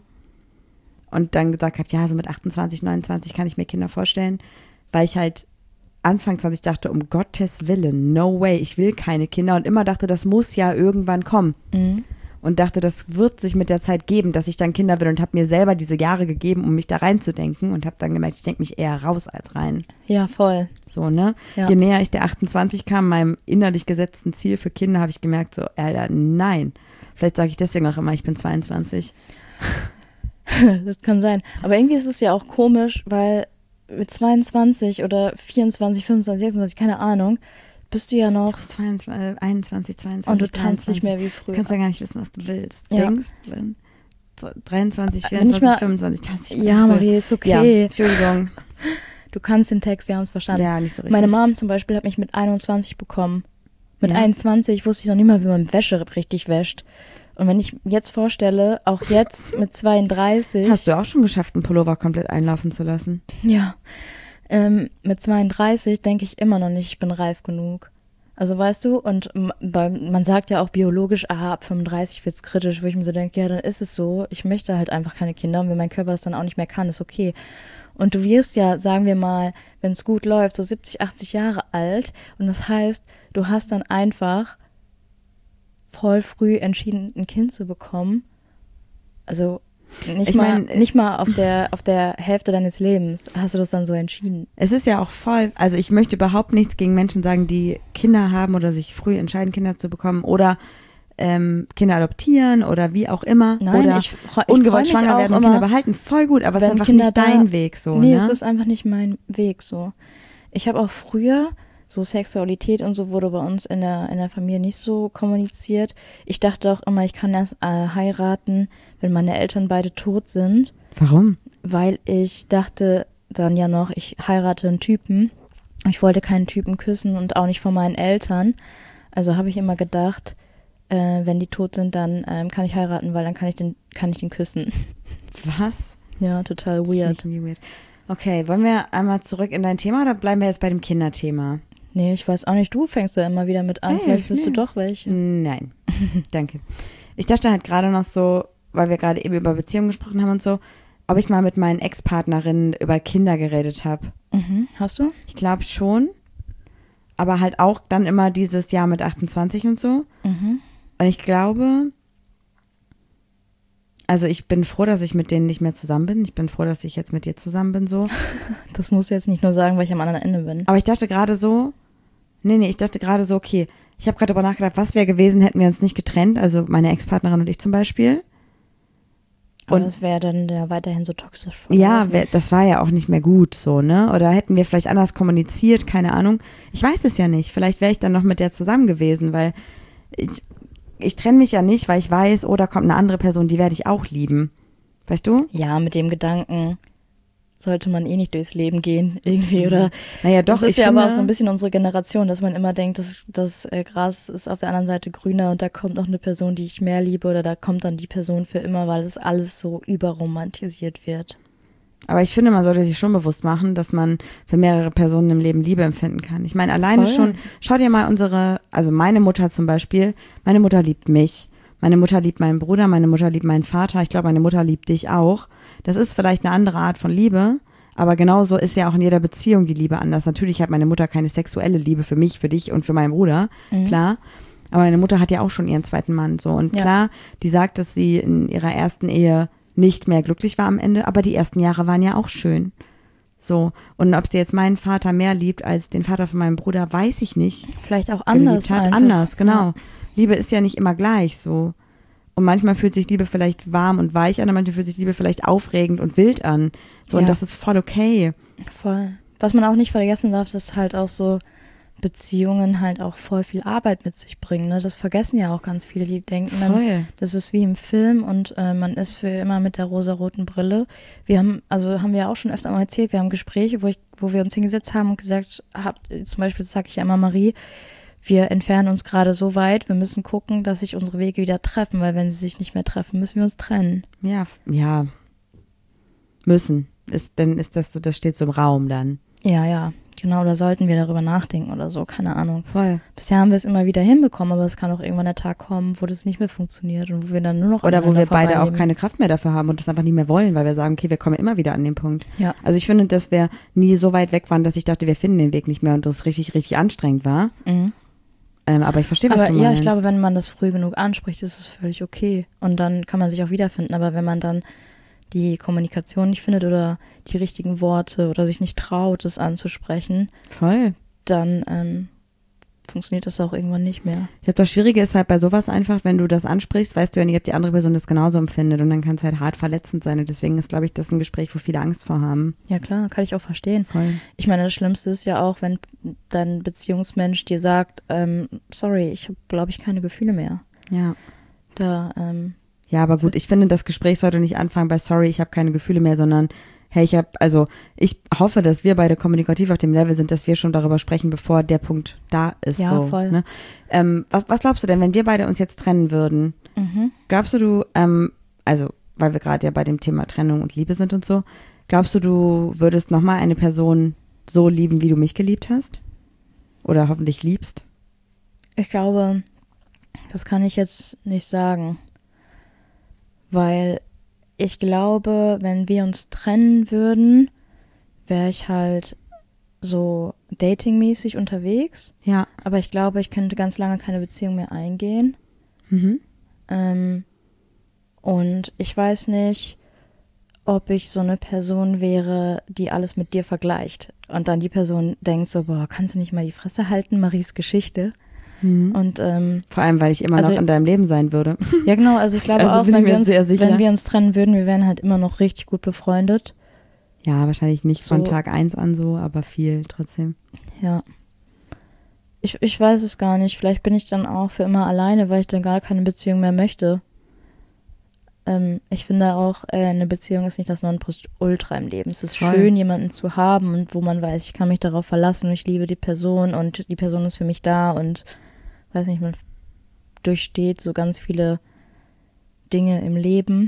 und dann gesagt habe, ja, so mit achtundzwanzig, neunundzwanzig kann ich mir Kinder vorstellen, weil ich halt Anfang zwanzig dachte, um Gottes Willen, no way, ich will keine Kinder und immer dachte, das muss ja irgendwann kommen. Mhm. Und dachte, das wird sich mit der Zeit geben, dass ich dann Kinder will und habe mir selber diese Jahre gegeben, um mich da reinzudenken und habe dann gemerkt, ich denke mich eher raus als rein. Ja, voll. So, ne? Ja. Je näher ich der achtundzwanzig kam, meinem innerlich gesetzten Ziel für Kinder, habe ich gemerkt, so, Alter, nein. Vielleicht sage ich deswegen auch immer, ich bin zweiundzwanzig. Das kann sein. Aber irgendwie ist es ja auch komisch, weil mit zweiundzwanzig oder vierundzwanzig, fünfundzwanzig, sechsundzwanzig, keine Ahnung, bist du ja Du noch bist zweiundzwanzig, einundzwanzig, zweiundzwanzig, und du tanzt nicht dreiundzwanzig. mehr wie Du früher. kannst ja gar nicht wissen, was du willst. Ja. Denkst, wenn dreiundzwanzig, Wenn ich vierundzwanzig, mal- fünfundzwanzig, tanzt nicht mehr Ja, wie früher. Marie, ist Ja, okay. Entschuldigung. Du kannst den Text, wir haben es verstanden. Ja, nicht so richtig. Meine Mom zum Beispiel hat mich mit einundzwanzig bekommen. Mit Ja. einundzwanzig wusste ich noch nicht mal, wie man Wäsche richtig wäscht. Und wenn ich jetzt vorstelle, auch jetzt mit zweiunddreißig. Hast du auch schon geschafft, einen Pullover komplett einlaufen zu lassen? Ja, ähm, mit zweiunddreißig denke ich immer noch nicht, ich bin reif genug. Also weißt du, und bei, man sagt ja auch biologisch, ah, ab fünfunddreißig wird's kritisch, wo ich mir so denke, ja, dann ist es so, ich möchte halt einfach keine Kinder und wenn mein Körper das dann auch nicht mehr kann, ist okay. Und du wirst ja, sagen wir mal, wenn es gut läuft, so siebzig, achtzig Jahre alt und das heißt, du hast dann einfach voll früh entschieden, ein Kind zu bekommen. Also nicht ich mal, mein, nicht mal auf der, auf der Hälfte deines Lebens hast du das dann so entschieden. Es ist ja auch voll, also ich möchte überhaupt nichts gegen Menschen sagen, die Kinder haben oder sich früh entscheiden, Kinder zu bekommen oder ähm, Kinder adoptieren oder wie auch immer. Nein, oder ich, freu, ich ungewollt freu mich schwanger auch werden und immer, Kinder behalten. Voll gut, aber es ist einfach Kinder nicht da, dein Weg so. Nee, ne? es ist einfach nicht mein Weg so. Ich habe auch früher, so Sexualität und so wurde bei uns in der, in der Familie nicht so kommuniziert. Ich dachte auch immer, ich kann erst äh, heiraten, wenn meine Eltern beide tot sind. Warum? Weil ich dachte dann ja noch, ich heirate einen Typen. Ich wollte keinen Typen küssen und auch nicht von meinen Eltern. Also habe ich immer gedacht, äh, wenn die tot sind, dann ähm, kann ich heiraten, weil dann kann ich den, kann ich den küssen. Was? Ja, total weird. weird. Okay, wollen wir einmal zurück in dein Thema oder bleiben wir jetzt bei dem Kinderthema? Nee, ich weiß auch nicht, du fängst ja immer wieder mit an, Hey, vielleicht bist nee. du doch welche. Nein, danke. Ich dachte halt gerade noch so, weil wir gerade eben über Beziehungen gesprochen haben und so, ob ich mal mit meinen Ex-Partnerinnen über Kinder geredet habe. Mhm. Hast du? Ich glaube schon, aber halt auch dann immer dieses Jahr mit achtundzwanzig und so. Mhm. Und ich glaube, also ich bin froh, dass ich mit denen nicht mehr zusammen bin. Ich bin froh, dass ich jetzt mit dir zusammen bin so. Das musst du jetzt nicht nur sagen, weil ich am anderen Ende bin. Aber ich dachte gerade so, nee, nee, ich dachte gerade so, okay, ich habe gerade darüber nachgedacht, was wäre gewesen, hätten wir uns nicht getrennt, also meine Ex-Partnerin und ich zum Beispiel. Aber Und das wäre dann ja weiterhin so toxisch. ja, wär, das war ja auch nicht mehr gut so, ne? Oder hätten wir vielleicht anders kommuniziert, keine Ahnung. Ich weiß es ja nicht. Vielleicht wäre ich dann noch mit der zusammen gewesen, weil ich, ich trenne mich ja nicht, weil ich weiß, oh, da kommt eine andere Person, die werde ich auch lieben. Weißt du? Ja, mit dem Gedanken sollte man eh nicht durchs Leben gehen, irgendwie, oder? Naja, doch, Das ist ich ja finde, aber auch so ein bisschen unsere Generation, dass man immer denkt, das, das äh, Gras ist auf der anderen Seite grüner und da kommt noch eine Person, die ich mehr liebe, oder da kommt dann die Person für immer, weil es alles so überromantisiert wird. aber ich finde, man sollte sich schon bewusst machen, dass man für mehrere Personen im Leben Liebe empfinden kann. Ich meine, alleine Voll. schon, schau dir mal unsere, also meine Mutter zum Beispiel, meine Mutter liebt mich. Meine Mutter liebt meinen Bruder, meine Mutter liebt meinen Vater. Ich glaube, meine Mutter liebt dich auch. Das ist vielleicht eine andere Art von Liebe, aber genauso ist ja auch in jeder Beziehung die Liebe anders. Natürlich hat meine Mutter keine sexuelle Liebe für mich, für dich und für meinen Bruder, Mhm. klar. Aber meine Mutter hat ja auch schon ihren zweiten Mann so. Und Ja. klar, die sagt, dass sie in ihrer ersten Ehe nicht mehr glücklich war am Ende, aber die ersten Jahre waren ja auch schön. So. Und ob sie jetzt meinen Vater mehr liebt als den Vater von meinem Bruder, weiß ich nicht. Vielleicht auch anders. Geliebt hat. Einfach. Anders, genau. Ja. Liebe ist ja nicht immer gleich so. Und manchmal fühlt sich Liebe vielleicht warm und weich an, und manchmal fühlt sich Liebe vielleicht aufregend und wild an. So, Ja. und das ist voll okay. Voll. Was man auch nicht vergessen darf, ist halt auch so, Beziehungen halt auch voll viel Arbeit mit sich bringen. Ne? Das vergessen ja auch ganz viele, die denken dann, Voll. das ist wie im Film und äh, man ist für immer mit der rosaroten Brille. Wir haben, also haben wir ja auch schon öfter mal erzählt, wir haben Gespräche, wo ich, wo wir uns hingesetzt haben und gesagt, hab, zum Beispiel sage ich ja immer, Marie, wir entfernen uns gerade so weit, wir müssen gucken, dass sich unsere Wege wieder treffen, weil wenn sie sich nicht mehr treffen, müssen wir uns trennen. Ja, f- ja. Müssen. Ist, dann ist das so, das steht so im Raum dann. Ja, ja, genau, da sollten wir darüber nachdenken oder so, keine Ahnung. Voll. Bisher haben wir es immer wieder hinbekommen, aber es kann auch irgendwann der Tag kommen, wo das nicht mehr funktioniert und wo wir dann nur noch Oder wo wir aneinander beide auch vorbeileben. keine Kraft mehr dafür haben und das einfach nicht mehr wollen, weil wir sagen, okay, wir kommen immer wieder an den Punkt. Ja. Also ich finde, dass wir nie so weit weg waren, dass ich dachte, wir finden den Weg nicht mehr und das richtig, richtig anstrengend war. Mhm. Ähm, aber ich verstehe, was Aber du ja, meinst. ich glaube, wenn man das früh genug anspricht, ist es völlig okay. Und dann kann man sich auch wiederfinden. Aber wenn man dann die Kommunikation nicht findet oder die richtigen Worte oder sich nicht traut, es anzusprechen, Voll. dann ähm, funktioniert das auch irgendwann nicht mehr. Ich glaube, das Schwierige ist halt bei sowas einfach, wenn du das ansprichst, weißt du ja nicht, ob die andere Person das genauso empfindet und dann kann es halt hart verletzend sein und deswegen ist, glaube ich, das ein Gespräch, wo viele Angst vor haben. Ja klar, kann ich auch verstehen. Voll. Ich meine, das Schlimmste ist ja auch, wenn dein Beziehungsmensch dir sagt, ähm, sorry, ich habe, glaube ich, keine Gefühle mehr. Ja. Da, ähm, Ja, aber gut, ich finde, das Gespräch sollte nicht anfangen bei sorry, ich habe keine Gefühle mehr, sondern hey, ich habe, also ich hoffe, dass wir beide kommunikativ auf dem Level sind, dass wir schon darüber sprechen, bevor der Punkt da ist. Ja, so, voll. Ne? Ähm, was, was glaubst du denn, wenn wir beide uns jetzt trennen würden, Mhm. Glaubst du, du, ähm, also, weil wir gerade ja bei dem Thema Trennung und Liebe sind und so, glaubst du, du würdest nochmal eine Person so lieben, wie du mich geliebt hast? Oder hoffentlich liebst? Ich glaube, das kann ich jetzt nicht sagen, weil ich glaube, wenn wir uns trennen würden, wäre ich halt so datingmäßig unterwegs. Ja. Aber ich glaube, ich könnte ganz lange keine Beziehung mehr eingehen. Mhm. Ähm, und ich weiß nicht, ob ich so eine Person wäre, die alles mit dir vergleicht. Und dann die Person denkt so, boah, kannst du nicht mal die Fresse halten, Maries Geschichte? Mhm. Und ähm, Vor allem, weil ich immer also, noch in deinem Leben sein würde. ja genau, also ich glaube Also auch, bin ich wenn mir wir, uns, sehr sicher. wenn wir uns trennen würden, wir wären halt immer noch richtig gut befreundet. Ja, wahrscheinlich nicht So. von Tag eins an so, aber viel trotzdem. Ja. Ich, ich weiß es gar nicht. Vielleicht bin ich dann auch für immer alleine, weil ich dann gar keine Beziehung mehr möchte. Ähm, ich finde auch, äh, eine Beziehung ist nicht das Nonplusultra im Leben. Es ist Voll. schön, jemanden zu haben und wo man weiß, ich kann mich darauf verlassen und ich liebe die Person und die Person ist für mich da und weiß nicht, man durchsteht so ganz viele Dinge im Leben.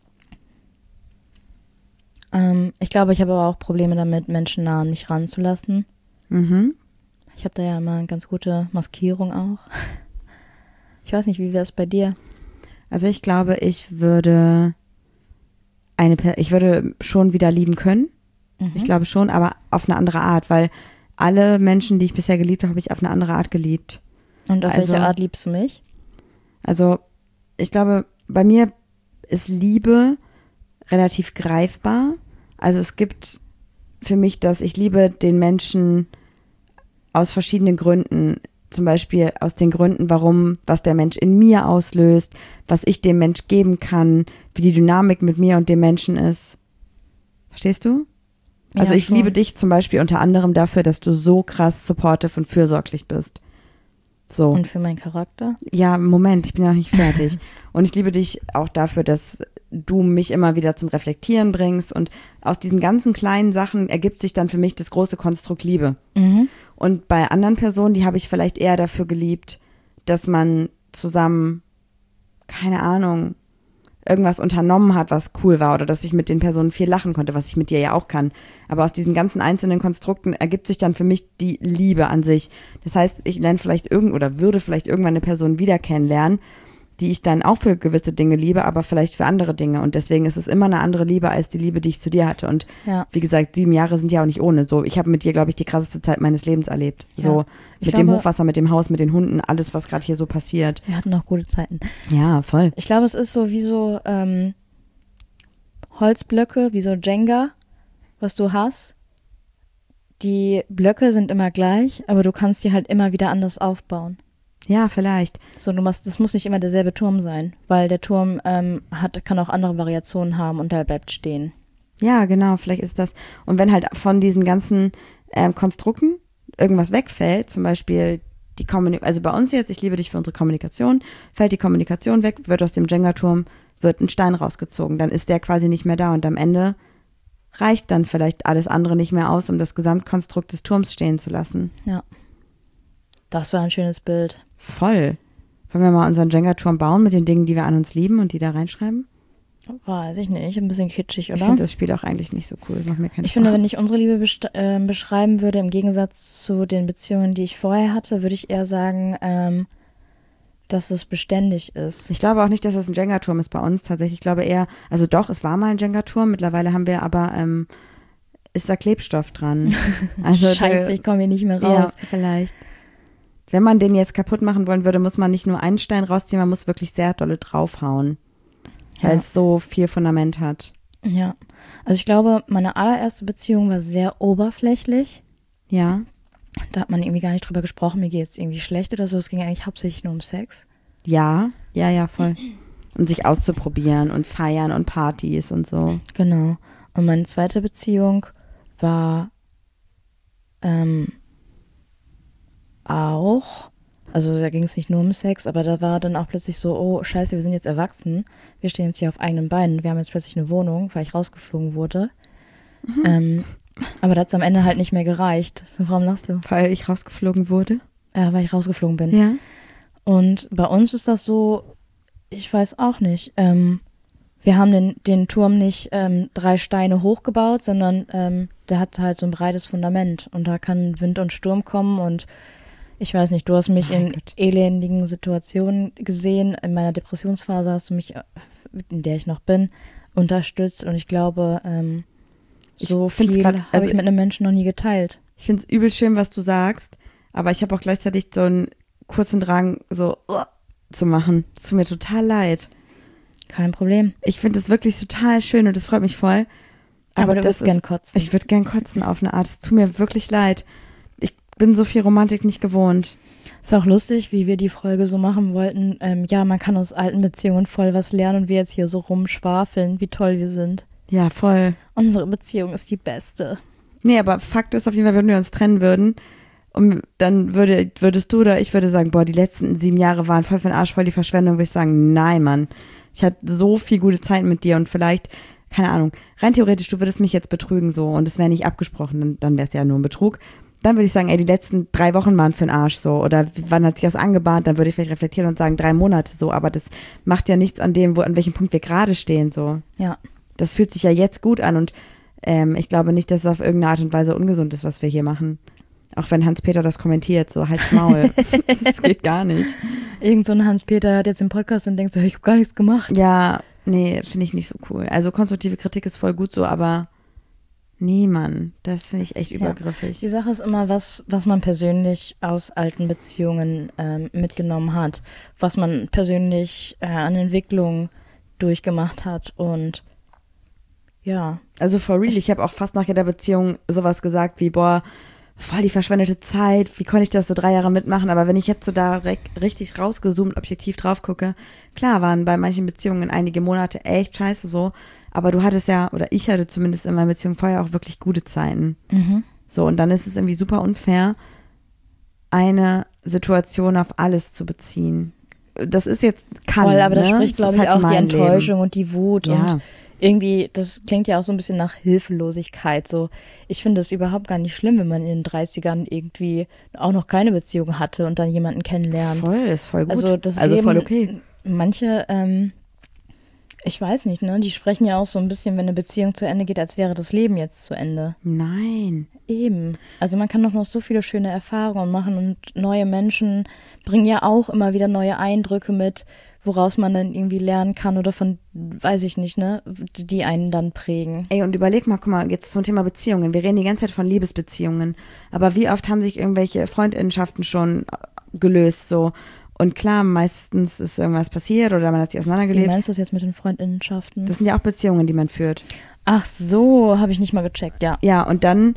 Ähm, ich glaube, ich habe aber auch Probleme damit, Menschen nah an mich ranzulassen. Mhm. Ich habe da ja immer eine ganz gute Maskierung auch. Ich weiß nicht, wie wäre es bei dir? Also ich glaube, ich würde eine, Per- ich würde schon wieder lieben können. Mhm. Ich glaube schon, aber auf eine andere Art, weil alle Menschen, die ich bisher geliebt habe, habe ich auf eine andere Art geliebt. Und auf also- welche Art liebst du mich? Also ich glaube, bei mir ist Liebe relativ greifbar. Also es gibt für mich, dass ich liebe den Menschen aus verschiedenen Gründen. Zum Beispiel aus den Gründen, warum, was der Mensch in mir auslöst, was ich dem Mensch geben kann, wie die Dynamik mit mir und dem Menschen ist. Verstehst du? Also Ja, ich schon. liebe dich zum Beispiel unter anderem dafür, dass du so krass supportive und fürsorglich bist. So. Und für meinen Charakter? Ja, Moment, ich bin ja noch nicht fertig. Und ich liebe dich auch dafür, dass du mich immer wieder zum Reflektieren bringst. Und aus diesen ganzen kleinen Sachen ergibt sich dann für mich das große Konstrukt Liebe. Mhm. Und bei anderen Personen, die habe ich vielleicht eher dafür geliebt, dass man zusammen, keine Ahnung, irgendwas unternommen hat, was cool war, oder dass ich mit den Personen viel lachen konnte, was ich mit dir ja auch kann. Aber aus diesen ganzen einzelnen Konstrukten ergibt sich dann für mich die Liebe an sich. Das heißt, ich lerne vielleicht irgend oder würde vielleicht irgendwann eine Person wieder kennenlernen, die ich dann auch für gewisse Dinge liebe, aber vielleicht für andere Dinge. Und deswegen ist es immer eine andere Liebe als die Liebe, die ich zu dir hatte. Und Ja. wie gesagt, sieben Jahre sind ja auch nicht ohne. So, ich habe mit dir, glaube ich, die krasseste Zeit meines Lebens erlebt. Ja. So Ich mit dem glaube- Hochwasser, mit dem Haus, mit den Hunden, alles, was gerade hier so passiert. Wir hatten auch gute Zeiten. Ja, voll. Ich glaube, es ist so wie so ähm, Holzblöcke, wie so Jenga, was du hast. Die Blöcke sind immer gleich, aber du kannst die halt immer wieder anders aufbauen. Ja, vielleicht. So, du machst, das muss nicht immer derselbe Turm sein, weil der Turm ähm, hat, kann auch andere Variationen haben und der bleibt stehen. Ja, genau, vielleicht ist das. Und wenn halt von diesen ganzen ähm, Konstrukten irgendwas wegfällt, zum Beispiel die Kommunikation, also bei uns jetzt, ich liebe dich für unsere Kommunikation, fällt die Kommunikation weg, wird aus dem Jenga-Turm, wird ein Stein rausgezogen, dann ist der quasi nicht mehr da und am Ende reicht dann vielleicht alles andere nicht mehr aus, um das Gesamtkonstrukt des Turms stehen zu lassen. Ja. Das war ein schönes Bild. Voll. Wollen wir mal unseren Jenga-Turm bauen mit den Dingen, die wir an uns lieben und die da reinschreiben? Weiß ich nicht, ein bisschen kitschig, Ich oder? finde das Spiel auch eigentlich nicht so cool. Das macht mir keinen Ich finde, Spaß. wenn ich unsere Liebe best- äh, beschreiben würde, im Gegensatz zu den Beziehungen, die ich vorher hatte, würde ich eher sagen, ähm, dass es beständig ist. Ich glaube auch nicht, dass das ein Jenga-Turm ist bei uns tatsächlich. Ich glaube eher, also doch, es war mal ein Jenga-Turm. Mittlerweile haben wir aber, ähm, ist da Klebstoff dran. Also Scheiße, der, ich komme hier nicht mehr ja, raus. vielleicht. Wenn man den jetzt kaputt machen wollen würde, muss man nicht nur einen Stein rausziehen, man muss wirklich sehr dolle draufhauen. Weil Ja. es so viel Fundament hat. Ja, also ich glaube, meine allererste Beziehung war sehr oberflächlich. Ja. Da hat man irgendwie gar nicht drüber gesprochen, mir geht es irgendwie schlecht oder so. Es ging eigentlich hauptsächlich nur um Sex. Ja, ja, ja, voll. Und sich auszuprobieren und feiern und Partys und so. Genau. Und meine zweite Beziehung war ähm, auch, also da ging es nicht nur um Sex, aber da war dann auch plötzlich so, oh scheiße, wir sind jetzt erwachsen, wir stehen jetzt hier auf eigenen Beinen, wir haben jetzt plötzlich eine Wohnung, weil ich rausgeflogen wurde. Mhm. Ähm, aber da hat es am Ende halt nicht mehr gereicht. Warum lachst du? Weil ich rausgeflogen wurde. Ja, weil ich rausgeflogen bin. Ja. Und bei uns ist das so, Ich weiß auch nicht. Ähm, wir haben den, den Turm nicht ähm, drei Steine hochgebaut, sondern ähm, der hat halt so ein breites Fundament und da kann Wind und Sturm kommen und ich weiß nicht, du hast mich Mein in Gott. elendigen Situationen gesehen. In meiner Depressionsphase hast du mich, äh, in der ich noch bin, unterstützt und ich glaube, ähm, so Ich find's viel grad- habe also ich mit einem Menschen noch nie geteilt. Ich finde es übel schön, was du sagst, aber ich habe auch gleichzeitig so einen kurzen Drang, so uh, zu machen. Es tut mir total leid. Kein Problem. Ich finde es wirklich total schön und das freut mich voll. Aber, du das würdest ist- gern kotzen. Ich würde gern kotzen auf eine Art. Es tut mir wirklich leid. Ich bin so viel Romantik nicht gewohnt. Ist auch lustig, wie wir die Folge so machen wollten. Ähm, ja, man kann aus alten Beziehungen voll was lernen und wir jetzt hier so rumschwafeln, wie toll wir sind. Ja, voll. Unsere Beziehung ist die beste. Nee, aber Fakt ist auf jeden Fall, wenn wir uns trennen würden, und dann würde, würdest du oder ich würde sagen, boah, die letzten sieben Jahre waren voll für den Arsch, voll die Verschwendung, würde ich sagen, nein, Mann. Ich hatte so viel gute Zeit mit dir und vielleicht, keine Ahnung, rein theoretisch, du würdest mich jetzt betrügen so und es wäre nicht abgesprochen, dann, dann wäre es ja nur ein Betrug. Dann würde ich sagen, ey, die letzten drei Wochen waren für den Arsch so oder wann hat sich das angebahnt, dann würde ich vielleicht reflektieren und sagen, drei Monate so, aber das macht ja nichts an dem, wo, an welchem Punkt wir gerade stehen so. Ja. Das fühlt sich ja jetzt gut an und ähm, ich glaube nicht, dass es auf irgendeine Art und Weise ungesund ist, was wir hier machen. Auch wenn Hans-Peter das kommentiert, so halt's Maul. Das geht gar nicht. Irgend so ein Hans-Peter hört jetzt den Podcast und denkt so, ich habe gar nichts gemacht. Ja, nee, finde ich nicht so cool. Also konstruktive Kritik ist voll gut so, aber nee, Mann, das finde ich echt übergriffig. Die Sache ist immer, was, was man persönlich aus alten Beziehungen ähm, mitgenommen hat, was man persönlich äh, an Entwicklung durchgemacht hat und ja. Also for real, ich habe auch fast nach jeder Beziehung sowas gesagt wie, boah, voll die verschwendete Zeit, wie konnte ich das so drei Jahre mitmachen, aber wenn ich jetzt so da re- richtig rausgezoomt, objektiv drauf gucke, klar waren bei manchen Beziehungen einige Monate echt scheiße so, aber du hattest ja, oder ich hatte zumindest in meiner Beziehung vorher auch wirklich gute Zeiten. Mhm. So, und dann ist es irgendwie super unfair, eine Situation auf alles zu beziehen. Das ist jetzt kann, Voll, aber da ne? spricht, Das glaube ist ich, halt auch die mein Enttäuschung Leben. und die Wut Ja. und irgendwie, das klingt ja auch so ein bisschen nach Hilflosigkeit. So, ich finde es überhaupt gar nicht schlimm, wenn man in den dreißigern irgendwie auch noch keine Beziehung hatte und dann jemanden kennenlernt. Voll, ist voll gut. Also das also Leben, voll okay. Manche, ähm, ich weiß nicht, ne, die sprechen ja auch so ein bisschen, wenn eine Beziehung zu Ende geht, als wäre das Leben jetzt zu Ende. Nein. Eben. Also man kann doch noch so viele schöne Erfahrungen machen und neue Menschen bringen ja auch immer wieder neue Eindrücke mit, woraus man dann irgendwie lernen kann oder von, weiß ich nicht, ne, die einen dann prägen. Ey, und überleg mal, guck mal, jetzt zum Thema Beziehungen. Wir reden die ganze Zeit von Liebesbeziehungen. Aber wie oft haben sich irgendwelche Freundinnenschaften schon gelöst, so? Und klar, meistens ist irgendwas passiert oder man hat sich Wie auseinandergelebt. meinst du das jetzt mit den Freundinnenschaften? Das sind ja auch Beziehungen, die man führt. Ach so, habe ich nicht mal gecheckt, ja. Ja, und dann,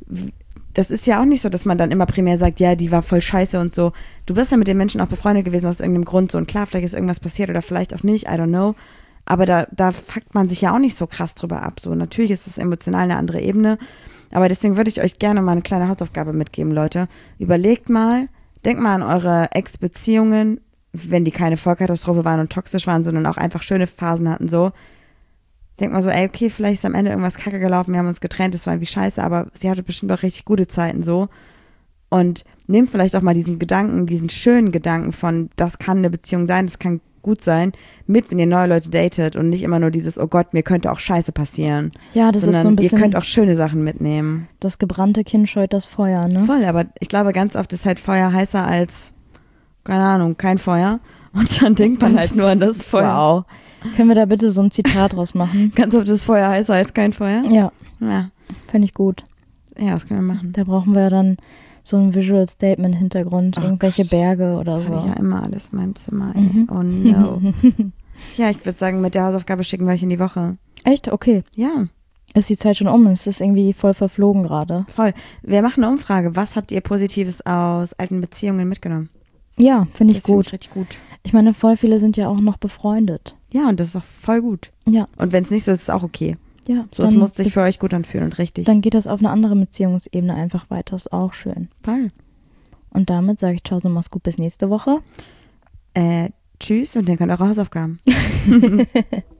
das ist ja auch nicht so, dass man dann immer primär sagt, ja, die war voll scheiße und so. Du bist ja mit den Menschen auch befreundet gewesen aus irgendeinem Grund so. Und klar, vielleicht ist irgendwas passiert oder vielleicht auch nicht, I don't know. Aber da, da fuckt man sich ja auch nicht so krass drüber ab. So, natürlich ist es emotional eine andere Ebene. Aber deswegen würde ich euch gerne mal eine kleine Hausaufgabe mitgeben, Leute. Überlegt mal, denkt mal an eure Ex-Beziehungen, wenn die keine Vollkatastrophe waren und toxisch waren, sondern auch einfach schöne Phasen hatten, so. Denkt mal so, ey, okay, vielleicht ist am Ende irgendwas kacke gelaufen, wir haben uns getrennt, das war irgendwie scheiße, aber sie hatte bestimmt auch richtig gute Zeiten, so. Und nehmt vielleicht auch mal diesen Gedanken, diesen schönen Gedanken von, das kann eine Beziehung sein, das kann gut sein, mit, wenn ihr neue Leute datet und nicht immer nur dieses, oh Gott, mir könnte auch Scheiße passieren. Ja, das sondern ist so ein bisschen, ihr könnt auch schöne Sachen mitnehmen. das gebrannte Kind scheut das Feuer, ne? Voll, aber ich glaube, ganz oft ist halt Feuer heißer als, keine Ahnung, kein Feuer. Und dann denkt man halt nur an das Feuer. Wow. Können wir da bitte so ein Zitat draus machen? Ganz oft ist Feuer heißer als kein Feuer. Ja, Ja, fände ich gut. ja, das können wir machen. Da brauchen wir dann so ein Visual Statement Hintergrund, Oh irgendwelche Gott. Berge oder Das so. hatte ich ja immer alles in meinem Zimmer, ey. Mhm. Oh no. Ja, ich würde sagen, mit der Hausaufgabe schicken wir euch in die Woche. Echt? Okay. Ja, Ist die Zeit schon um? Es ist irgendwie voll verflogen gerade. voll. Wir machen eine Umfrage. Was habt ihr Positives aus alten Beziehungen mitgenommen? Ja, finde ich Das find gut. ich richtig gut. Ich meine, voll viele sind ja auch noch befreundet. Ja, und das ist auch voll gut. Ja, Und wenn es nicht so ist, ist es auch okay. ja. So, es dann, muss sich für euch gut anfühlen und richtig. dann geht das auf eine andere Beziehungsebene einfach weiter. Ist auch schön. Voll. Und damit sage ich ciao, so mach's gut, bis nächste Woche. Äh, tschüss und denkt an eure Hausaufgaben.